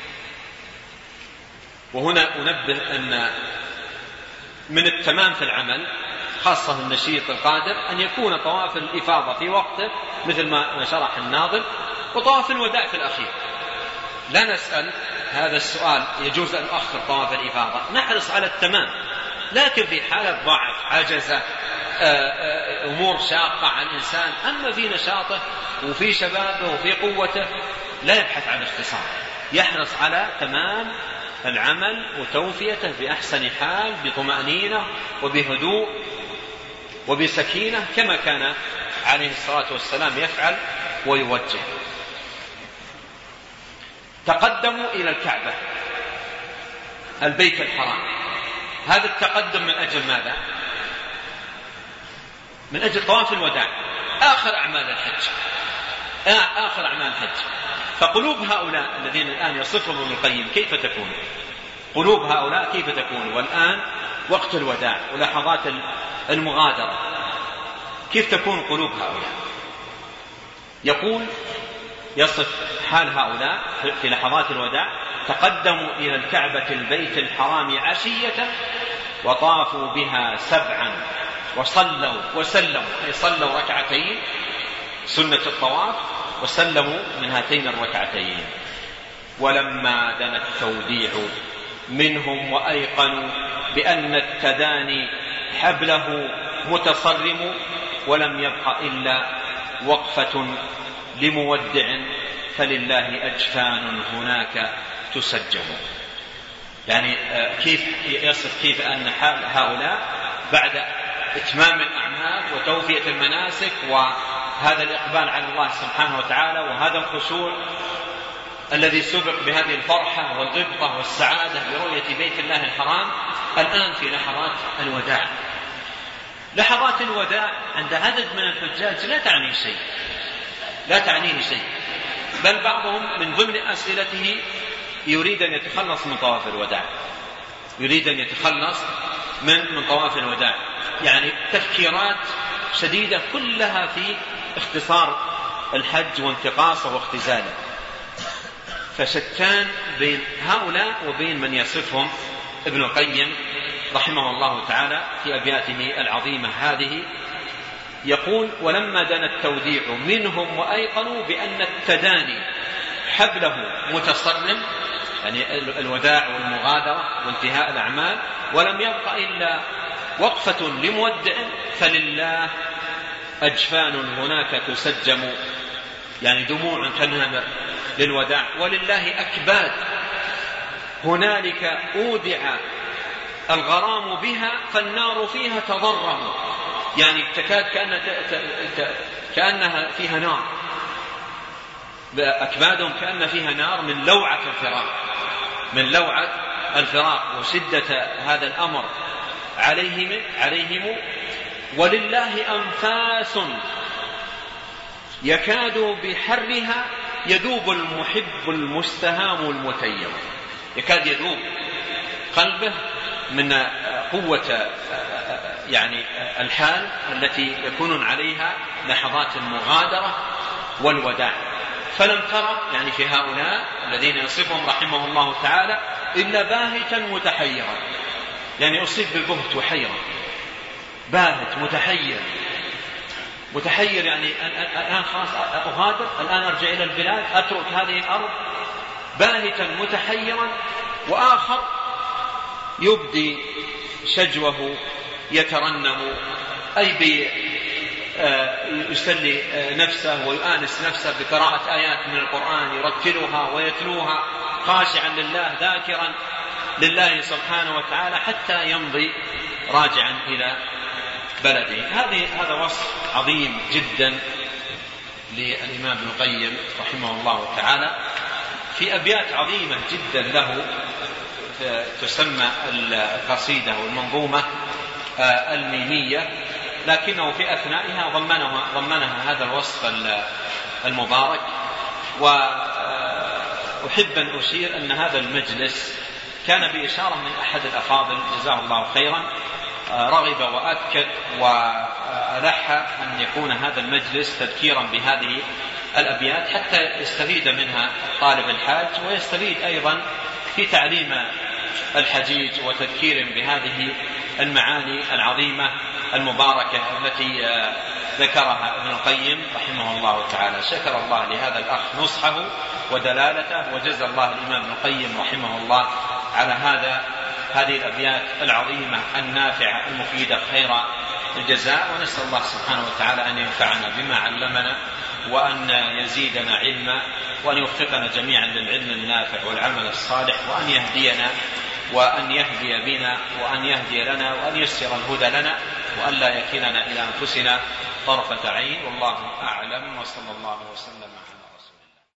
وهنا أنبه أن من التمام في العمل، خاصة النشيط القادر، أن يكون طواف الإفاضة في وقته مثل ما شرح الناظم، وطواف الوداع في الأخير. لا نسأل هذا السؤال: يجوز أن أخر طواف الإفاضة؟ نحرص على التمام، لكن في حالة ضعف، عجزة، أمور شاقة على الإنسان، أما في نشاطه وفي شبابه وفي قوته لا يبحث عن اختصار، يحرص على تمام العمل وتوفيته بأحسن حال، بطمأنينة وبهدوء وبسكينة، كما كان عليه الصلاة والسلام يفعل ويوجه. تقدموا إلى الكعبة البيت الحرام. هذا التقدم من أجل ماذا؟ من أجل طواف الوداع، آخر أعمال الحج، آخر أعمال الحج. فقلوب هؤلاء الذين الآن يصفهم ابن القيم كيف تكون؟ قلوب هؤلاء كيف تكون؟ والآن وقت الوداع ولحظات المغادرة، كيف تكون قلوب هؤلاء؟ يقول يصف حال هؤلاء في لحظات الوداع: تقدموا إلى الكعبة البيت الحرام عشية، وطافوا بها سبعا، وصلوا وسلموا، أي صلوا ركعتين سنة الطواف، وسلموا من هاتين الركعتين. ولما دنا التوديع منهم وأيقنوا بأن التداني حبله متصرم، ولم يبق إلا وقفة لمودع، فلله أجفان هناك تسجم. يعني كيف يصف كيف أن حال هؤلاء بعد إتمام الأعمال وتوفية المناسك وهذا الإقبال على الله سبحانه وتعالى وهذا الخشوع الذي سبق بهذه الفرحة والغبطة والسعادة برؤية بيت الله الحرام، الآن في لحظات الوداع. لحظات الوداع عند عدد من الحجاج لا تعني شيء، لا تعنيه شيء، بل بعضهم من ضمن أسئلته يريد أن يتخلص من طواف الوداع، يريد أن يتخلص من من طواف الوداع، يعني تفكيرات شديدة كلها في اختصار الحج وانتقاصه واختزاله. فشتان بين هؤلاء وبين من يصفهم ابن القيم رحمه الله تعالى في أبياته العظيمة هذه. يقول: ولما دنا التوديع منهم وأيقنوا بأن التداني حبله متصرم، يعني الوداع والمغادرة وانتهاء الأعمال، ولم يبق إلا وقفة لمودع، فلله أجفان هناك تسجم، يعني دموع تنهمر للوداع، ولله أكباد هنالك أودع الغرام بها، فالنار فيها تضرم، يعني تكاد كأنها, كأنها فيها نار. أكبادهم كأن فيها نار من لوعة الفراق من لوعة الفراق وشدة هذا الأمر عليهم عليهم ولله أنفاس يكاد بحرها يذوب المحب المستهام المتيم. يكاد يذوب قلبه من قوة يعني الحال التي يكون عليها لحظات المغادرة والوداع. فلم ترى يعني في هؤلاء الذين يصفهم رحمه الله تعالى إلا باهتا متحيرا، يعني أصيب بالبهت وحيرة، باهت متحير متحير يعني الآن خلاص أغادر، الآن أرجع إلى البلاد، أترك هذه الأرض، باهتا متحيرا. وآخر يبدي شجوه يترنم أي يسلي نفسه ويؤانس نفسه بقراءة آيات من القرآن يرتلها ويتلوها خاشعا لله ذاكرا لله سبحانه وتعالى حتى يمضي راجعا إلى بلده. هذه هذا وصف عظيم جدا للإمام ابن القيم رحمه الله تعالى في أبيات عظيمة جدا له تسمى القصيدة والمنظومة الميمية، لكنه في أثنائها ضمنها, ضمنها هذا الوصف المبارك. وأحب أن أشير أن هذا المجلس كان بإشارة من أحد الأفاضل جزاه الله خيرا، رغب وأكد وألح أن يكون هذا المجلس تذكيرا بهذه الأبيات حتى يستفيد منها طالب الحاج ويستفيد أيضا في تعليم الحجيج وتذكير بهذه المعاني العظيمة المباركة التي ذكرها ابن القيم رحمه الله تعالى. شكر الله لهذا الأخ نصحه ودلالته، وجزى الله الإمام ابن القيم رحمه الله على هذا هذه الأبيات العظيمة النافعة المفيدة خير الجزاء. ونسأل الله سبحانه وتعالى أن ينفعنا بما علمنا وأن يزيدنا علما وأن يوفقنا جميعا للعلم النافع والعمل الصالح وأن يهدينا وأن يهدي بنا وأن يهدي لنا وأن يسر الهدى لنا وأن لا يكلنا إلى أنفسنا طرفة عين. والله أعلم، وصلى الله وسلم على